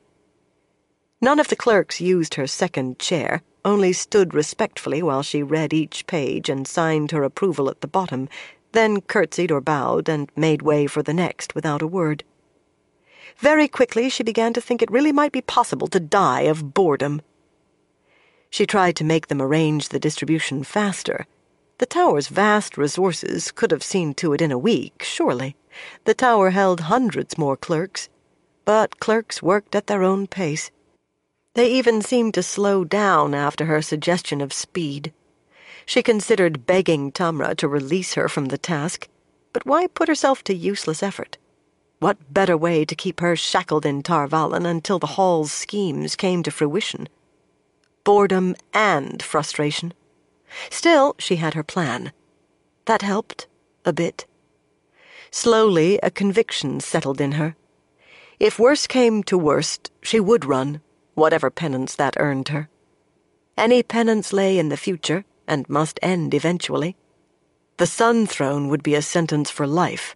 None of the clerks used her second chair, only stood respectfully while she read each page and signed her approval at the bottom, then curtsied or bowed and made way for the next without a word. Very quickly she began to think it really might be possible to die of boredom. She tried to make them arrange the distribution faster. The tower's vast resources could have seen to it in a week, surely. The tower held hundreds more clerks, but clerks worked at their own pace. They even seemed to slow down after her suggestion of speed. She considered begging Tamra to release her from the task, but why put herself to useless effort? What better way to keep her shackled in Tar Valon until the Hall's schemes came to fruition? Boredom and frustration. Still, she had her plan. That helped, a bit. Slowly, a conviction settled in her. If worse came to worst, she would run, whatever penance that earned her. Any penance lay in the future, and must end eventually. The Sun Throne would be a sentence for life.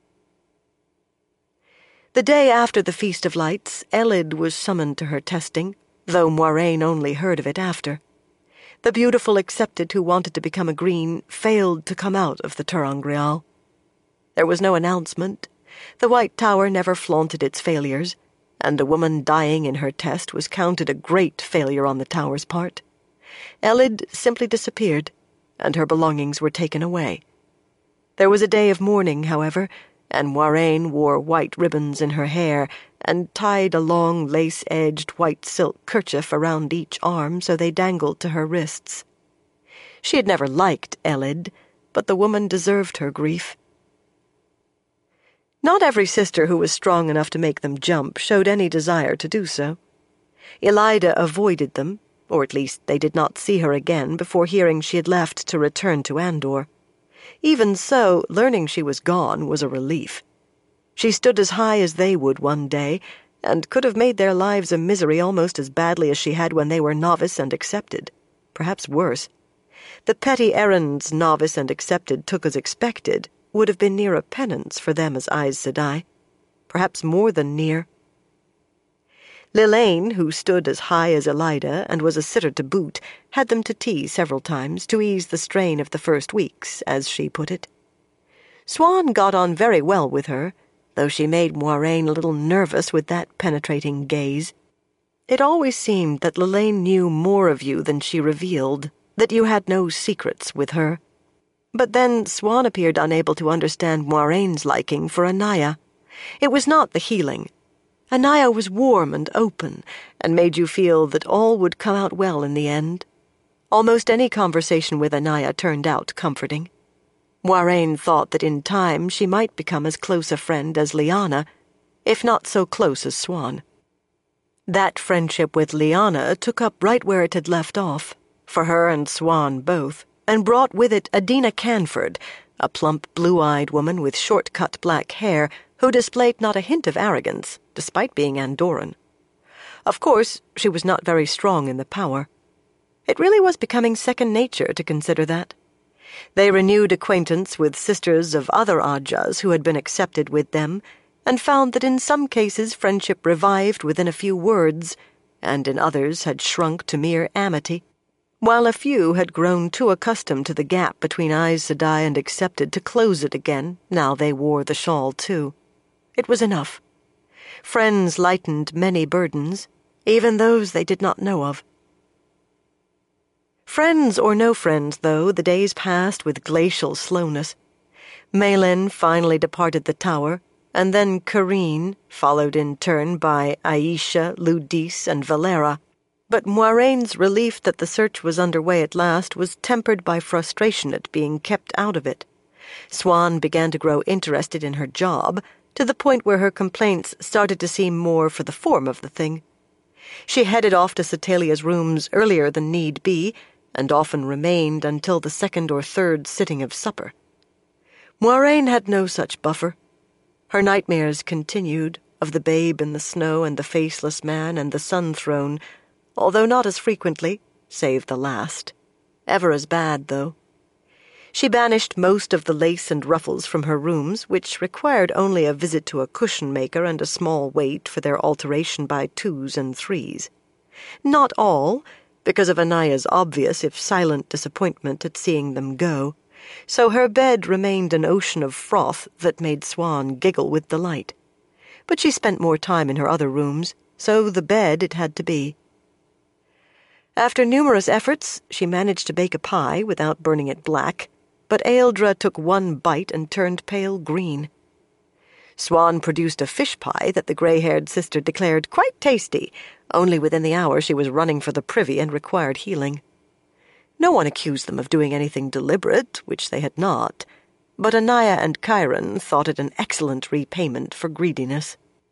The day after the Feast of Lights, Elid was summoned to her testing, though Moiraine only heard of it after. The beautiful accepted who wanted to become a green failed to come out of the ter'angreal. There was no announcement. The White Tower never flaunted its failures, and a woman dying in her test was counted a great failure on the tower's part. Elid simply disappeared, and her belongings were taken away. There was a day of mourning, however, and Moiraine wore white ribbons in her hair and tied a long lace-edged white silk kerchief around each arm so they dangled to her wrists. She had never liked Elid, but the woman deserved her grief. Not every sister who was strong enough to make them jump showed any desire to do so. Elaida avoided them, or at least they did not see her again before hearing she had left to return to Andor. Even so, learning she was gone was a relief. She stood as high as they would one day, and could have made their lives a misery almost as badly as she had when they were novice and accepted. Perhaps worse. The petty errands novice and accepted took as expected would have been near a penance for them as Aes Sedai. Perhaps more than near. Lilane, who stood as high as Elaida and was a sitter to boot, had them to tea several times to ease the strain of the first weeks, as she put it. Siuan got on very well with her, though she made Moiraine a little nervous with that penetrating gaze. It always seemed that Lilane knew more of you than she revealed, that you had no secrets with her. But then Siuan appeared unable to understand Moiraine's liking for Anaya. It was not the healing. Anaya was warm and open, and made you feel that all would come out well in the end. Almost any conversation with Anaya turned out comforting. Moiraine thought that in time she might become as close a friend as Lyanna, if not so close as Siuan. That friendship with Lyanna took up right where it had left off, for her and Siuan both, and brought with it Adina Canford, a plump, blue-eyed woman with short-cut black hair who displayed not a hint of arrogance, despite being Andoran. Of course, she was not very strong in the power. It really was becoming second nature to consider that. They renewed acquaintance with sisters of other Ajahs who had been accepted with them, and found that in some cases friendship revived within a few words, and in others had shrunk to mere amity, while a few had grown too accustomed to the gap between Aes Sedai and accepted to close it again, now they wore the shawl too. It was enough. Friends lightened many burdens, even those they did not know of. Friends or no friends, though, the days passed with glacial slowness. Malin finally departed the tower, and then Kareen, followed in turn by Aisha, Ludice, and Valera. But Moiraine's relief that the search was underway at last was tempered by frustration at being kept out of it. Siuan began to grow interested in her job, to the point where her complaints started to seem more for the form of the thing. She headed off to Satalia's rooms earlier than need be, and often remained until the second or third sitting of supper. Moiraine had no such buffer. Her nightmares continued, of the babe in the snow and the faceless man and the sun throne, although not as frequently, save the last. Ever as bad, though. She banished most of the lace and ruffles from her rooms, which required only a visit to a cushion-maker and a small wait for their alteration by twos and threes. Not all, because of Anaya's obvious if silent disappointment at seeing them go, so her bed remained an ocean of froth that made Siuan giggle with delight. but she spent more time in her other rooms, so the bed it had to be. After numerous efforts, she managed to bake a pie without burning it black, but Ealdra took one bite and turned pale green. Swan produced a fish pie that the grey-haired sister declared quite tasty, only within the hour she was running for the privy and required healing. No one accused them of doing anything deliberate, which they had not, but Anaya and Chiron thought it an excellent repayment for greediness.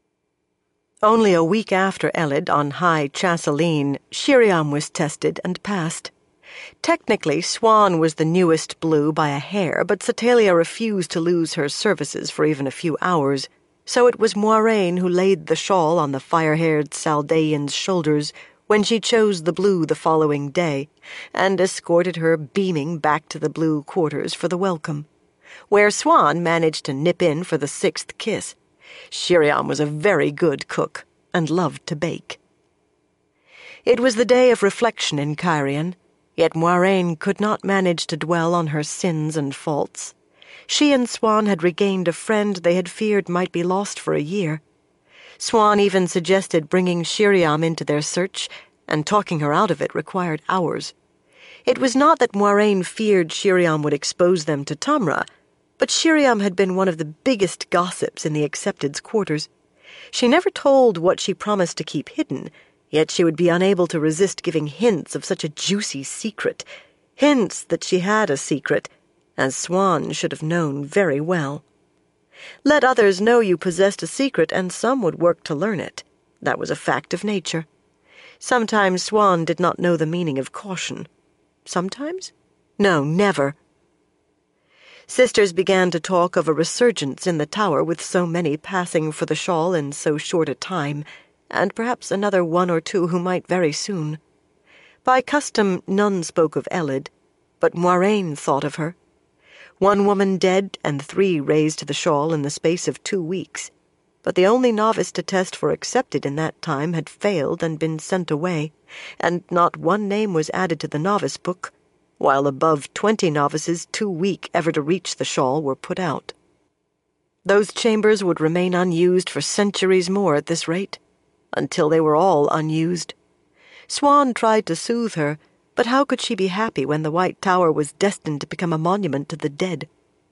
Only a week after Elid on High Chasseline, Shiriam was tested and passed. Technically, Swan was the newest blue by a hair, but Satalia refused to lose her services for even a few hours, so it was Moiraine who laid the shawl on the fire-haired Saldaean's shoulders when she chose the blue the following day, and escorted her beaming back to the blue quarters for the welcome, where Swan managed to nip in for the sixth kiss. Shiriam was a very good cook, and loved to bake. It was the day of reflection in Cairhien, yet Moiraine could not manage to dwell on her sins and faults. She and Swan had regained a friend they had feared might be lost for a year. Swan even suggested bringing Shiriam into their search, and talking her out of it required hours. It was not that Moiraine feared Shiriam would expose them to Tamra, but Shiriam had been one of the biggest gossips in the Accepted's quarters. She never told what she promised to keep hidden, yet she would be unable to resist giving hints of such a juicy secret, hints that she had a secret, as Swan should have known very well. Let others know you possessed a secret, and some would work to learn it. That was a fact of nature. Sometimes Swan did not know the meaning of caution. Sometimes? No, never. Sisters began to talk of a resurgence in the tower with so many passing for the shawl in so short a time, and perhaps another one or two who might very soon. By custom none spoke of Elid, but Moiraine thought of her. One woman dead and three raised to the shawl in the space of two weeks, but the only novice to test for Accepted in that time had failed and been sent away, and not one name was added to the novice book, while above twenty novices too weak ever to reach the shawl were put out. Those chambers would remain unused for centuries more at this rate, until they were all unused. Swan tried to soothe her, but how could she be happy when the White Tower was destined to become a monument to the dead?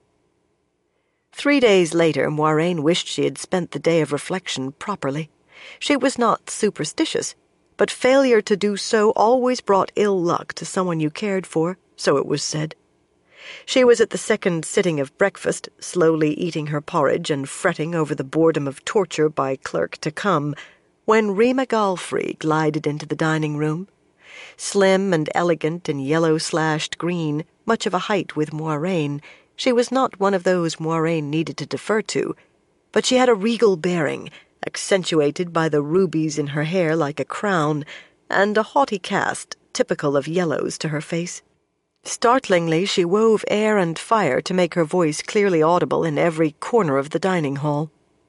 Three days later, Moiraine wished she had spent the day of reflection properly. She was not superstitious, but failure to do so always brought ill luck to someone you cared for, so it was said. She was at the second sitting of breakfast, slowly eating her porridge and fretting over the boredom of torture by clerk to come, when Rima Galfrey glided into the dining room. Slim and elegant in yellow-slashed green, much of a height with Moiraine, she was not one of those Moiraine needed to defer to, but she had a regal bearing, accentuated by the rubies in her hair like a crown, and a haughty cast typical of yellows to her face. Startlingly, she wove air and fire to make her voice clearly audible in every corner of the dining hall.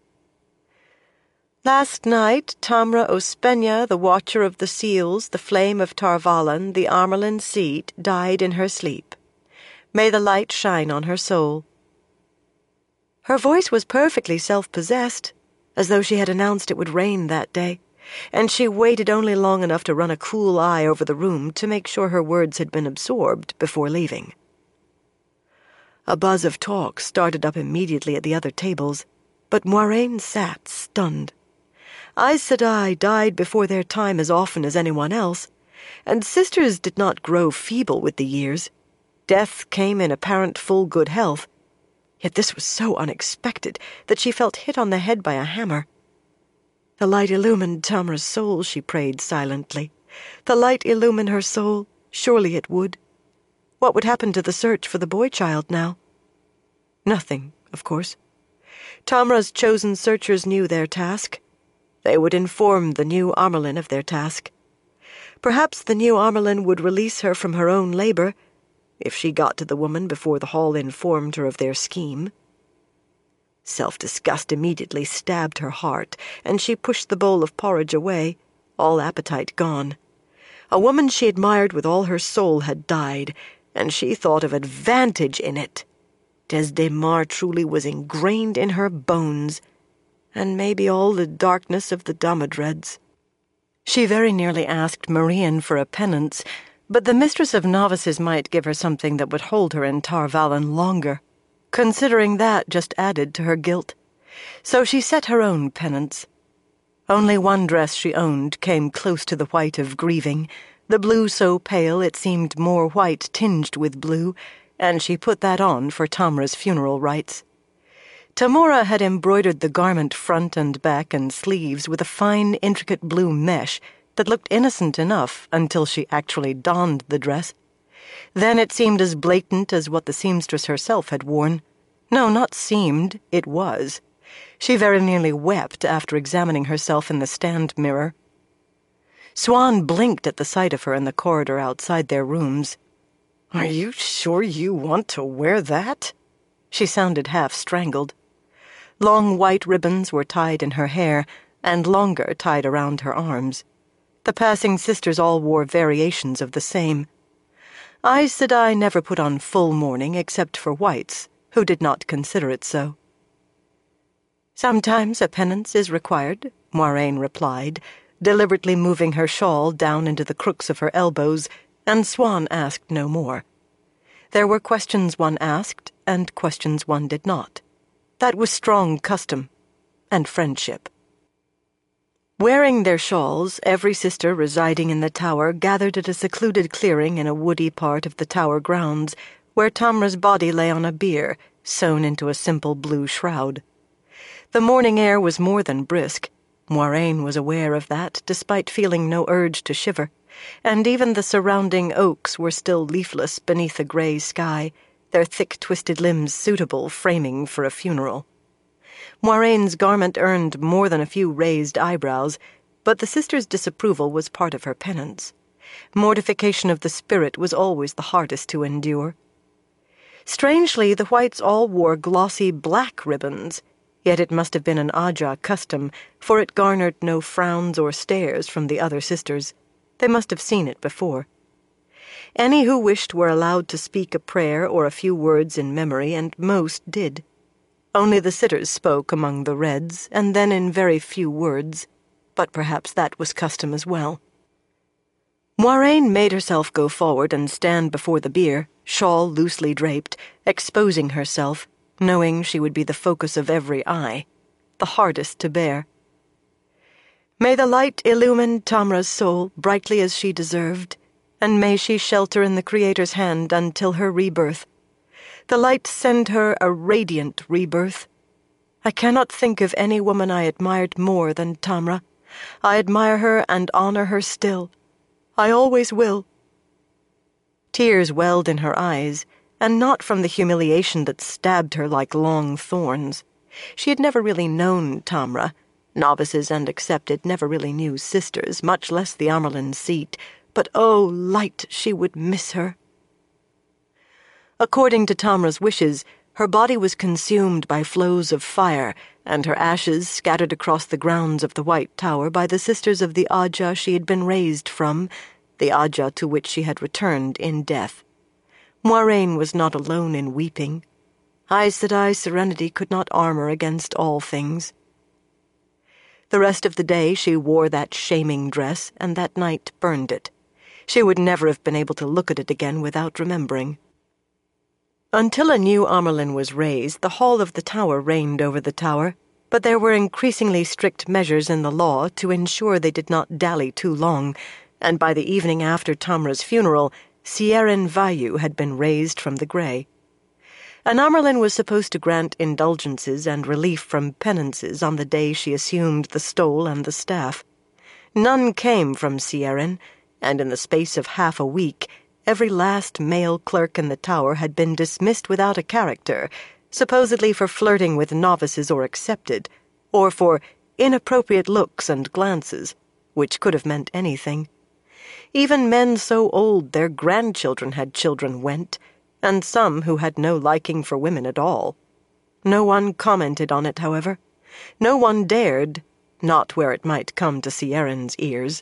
Last night, Tamra Ospenya, the Watcher of the Seals, the Flame of Tarvalon, the Amerlin Seat, died in her sleep. May the light shine on her soul. Her voice was perfectly self-possessed, as though she had announced it would rain that day, and she waited only long enough to run a cool eye over the room to make sure her words had been absorbed before leaving. A buzz of talk started up immediately at the other tables, but Moiraine sat stunned. Aes Sedai died before their time as often as anyone else, and sisters did not grow feeble with the years. Death came in apparent full good health, yet this was so unexpected that she felt hit on the head by a hammer. The light illumined Tamra's soul, she prayed silently. The light illumine her soul, surely it would. What would happen to the search for the boy-child now? Nothing, of course. Tamra's chosen searchers knew their task. They would inform the new Amerlin of their task. Perhaps the new Amerlin would release her from her own labor, if she got to the woman before the hall informed her of their scheme. Self-disgust immediately stabbed her heart, and she pushed the bowl of porridge away, all appetite gone. A woman she admired with all her soul had died, and she thought of advantage in it. Desdemar truly was ingrained in her bones, and maybe all the darkness of the Damodreds. She very nearly asked Marien for a penance, but the mistress of novices might give her something that would hold her in Tar Valon longer. Considering that just added to her guilt. So she set her own penance. Only one dress she owned came close to the white of grieving, the blue so pale it seemed more white tinged with blue, and she put that on for Tamra's funeral rites. Tamora had embroidered the garment front and back and sleeves with a fine, intricate blue mesh that looked innocent enough until she actually donned the dress. Then it seemed as blatant as what the seamstress herself had worn. No, not seemed, it was. She very nearly wept after examining herself in the stand mirror. Swan blinked at the sight of her in the corridor outside their rooms. "Are you sure you want to wear that?" She sounded half-strangled. Long white ribbons were tied in her hair, and longer tied around her arms. The passing sisters all wore variations of the same. Aes Sedai never put on full mourning except for whites, who did not consider it so. "Sometimes a penance is required," Moiraine replied, deliberately moving her shawl down into the crooks of her elbows, and Swan asked no more. There were questions one asked, and questions one did not. That was strong custom, and friendship. Wearing their shawls, every sister residing in the tower gathered at a secluded clearing in a woody part of the tower grounds, where Tamra's body lay on a bier, sewn into a simple blue shroud. The morning air was more than brisk. Moiraine was aware of that, despite feeling no urge to shiver, and even the surrounding oaks were still leafless beneath a grey sky, their thick twisted limbs suitable framing for a funeral. Moiraine's garment earned more than a few raised eyebrows, but the sister's disapproval was part of her penance. Mortification of the spirit was always the hardest to endure. Strangely, the whites all wore glossy black ribbons, yet it must have been an Ajah custom, for it garnered no frowns or stares from the other sisters. They must have seen it before. Any who wished were allowed to speak a prayer or a few words in memory, and most did. Only the sitters spoke among the Reds, and then in very few words, but perhaps that was custom as well. Moiraine made herself go forward and stand before the bier, shawl loosely draped, exposing herself, knowing she would be the focus of every eye, the hardest to bear. "May the light illumine Tamra's soul brightly as she deserved, and may she shelter in the Creator's hand until her rebirth. The light send her a radiant rebirth. I cannot think of any woman I admired more than Tamra. I admire her and honor her still. I always will." Tears welled in her eyes, and not from the humiliation that stabbed her like long thorns. She had never really known Tamra. Novices and accepted never really knew sisters, much less the Amyrlin seat, but oh, light she would miss her. According to Tamra's wishes, her body was consumed by flows of fire, and her ashes scattered across the grounds of the White Tower by the sisters of the Ajah she had been raised from, the Ajah to which she had returned in death. Moiraine was not alone in weeping. Aes Sedai's serenity could not armor against all things. The rest of the day she wore that shaming dress, and that night burned it. She would never have been able to look at it again without remembering. Until a new Amyrlin was raised, the hall of the tower reigned over the tower, but there were increasingly strict measures in the law to ensure they did not dally too long, and by the evening after Tamra's funeral, Sieren Vayu had been raised from the grey. An Amyrlin was supposed to grant indulgences and relief from penances on the day she assumed the stole and the staff. None came from Sieren, and in the space of half a week, every last male clerk in the tower had been dismissed without a character, supposedly for flirting with novices or accepted, or for inappropriate looks and glances, which could have meant anything. Even men so old their grandchildren had children went, and some who had no liking for women at all. No one commented on it, however. No one dared, not where it might come to Sieren's ears.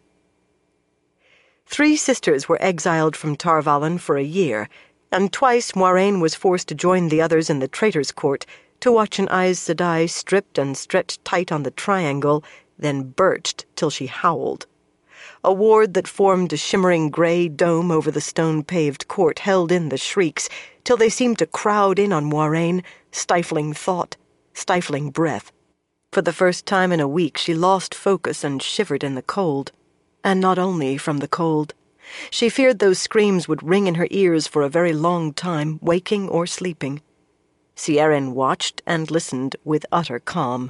Three sisters were exiled from Tar Valon for a year, and twice Moiraine was forced to join the others in the Traitor's Court to watch an Aes Sedai stripped and stretched tight on the triangle, then birched till she howled. A ward that formed a shimmering grey dome over the stone-paved court held in the shrieks till they seemed to crowd in on Moiraine, stifling thought, stifling breath. For the first time in a week she lost focus and shivered in the cold. And not only from the cold. She feared those screams would ring in her ears for a very long time, waking or sleeping. Ciaran watched and listened with utter calm.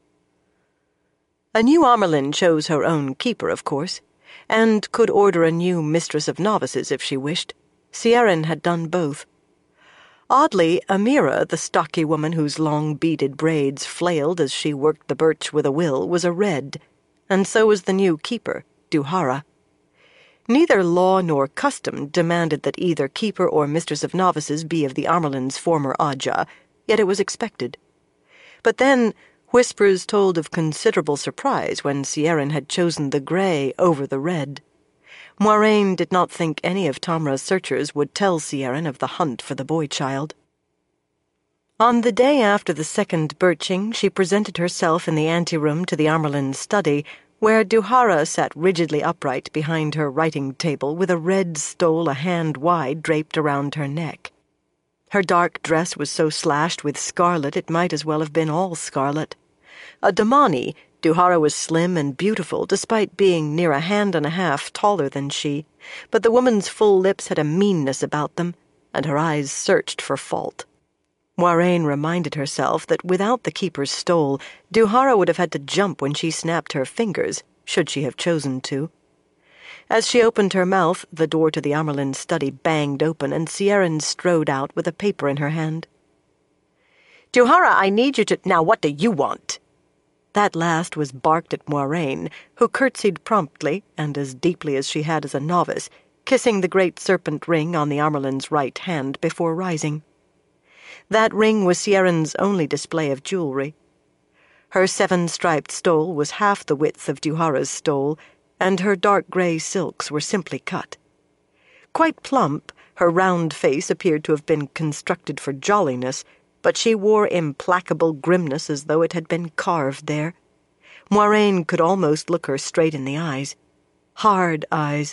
A new Amyrlin chose her own keeper, of course, and could order a new mistress of novices if she wished. Ciaran had done both. Oddly, Amira, the stocky woman whose long beaded braids flailed as she worked the birch with a will, was a red, and so was the new keeper, Duhara. Neither law nor custom demanded that either keeper or mistress of novices be of the Amyrlin's former Ajah, yet it was expected. But then whispers told of considerable surprise when Ciaran had chosen the grey over the red. Moiraine did not think any of Tamra's searchers would tell Ciaran of the hunt for the boy-child. On the day after the second birching, she presented herself in the anteroom to the Amyrlin's study, where Duhara sat rigidly upright behind her writing table with a red stole a hand wide draped around her neck. Her dark dress was so slashed with scarlet it might as well have been all scarlet. A Damani, Duhara was slim and beautiful, despite being near a hand and a half taller than she, but the woman's full lips had a meanness about them, and her eyes searched for fault. Moiraine reminded herself that without the keeper's stole, Duhara would have had to jump when she snapped her fingers, should she have chosen to. As she opened her mouth, the door to the Amyrlin's study banged open, and Ciaran strode out with a paper in her hand. "Duhara, I need you to— Now what do you want?" That last was barked at Moiraine, who curtsied promptly, and as deeply as she had as a novice, kissing the great serpent ring on the Amyrlin's right hand before rising. That ring was Ciaran's only display of jewelry. Her seven-striped stole was half the width of Duhara's stole, and her dark grey silks were simply cut. Quite plump, her round face appeared to have been constructed for jolliness, but she wore implacable grimness as though it had been carved there. Moiraine could almost look her straight in the eyes. Hard eyes.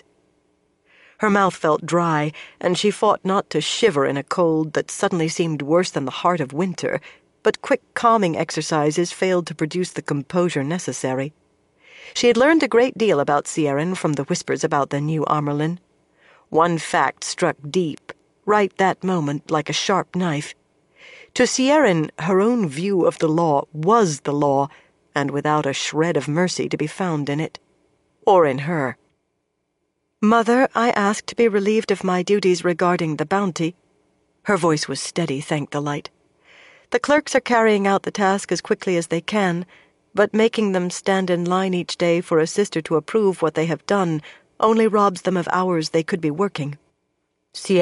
Her mouth felt dry, and she fought not to shiver in a cold that suddenly seemed worse than the heart of winter, but quick calming exercises failed to produce the composure necessary. She had learned a great deal about Ciaran from the whispers about the new Amyrlin. One fact struck deep, right that moment, like a sharp knife. To Ciaran, her own view of the law was the law, and without a shred of mercy to be found in it. Or in her. "Mother, I ask to be relieved of my duties regarding the bounty." Her voice was steady, thank the light. "The clerks are carrying out the task as quickly as they can, but making them stand in line each day for a sister to approve what they have done only robs them of hours they could be working."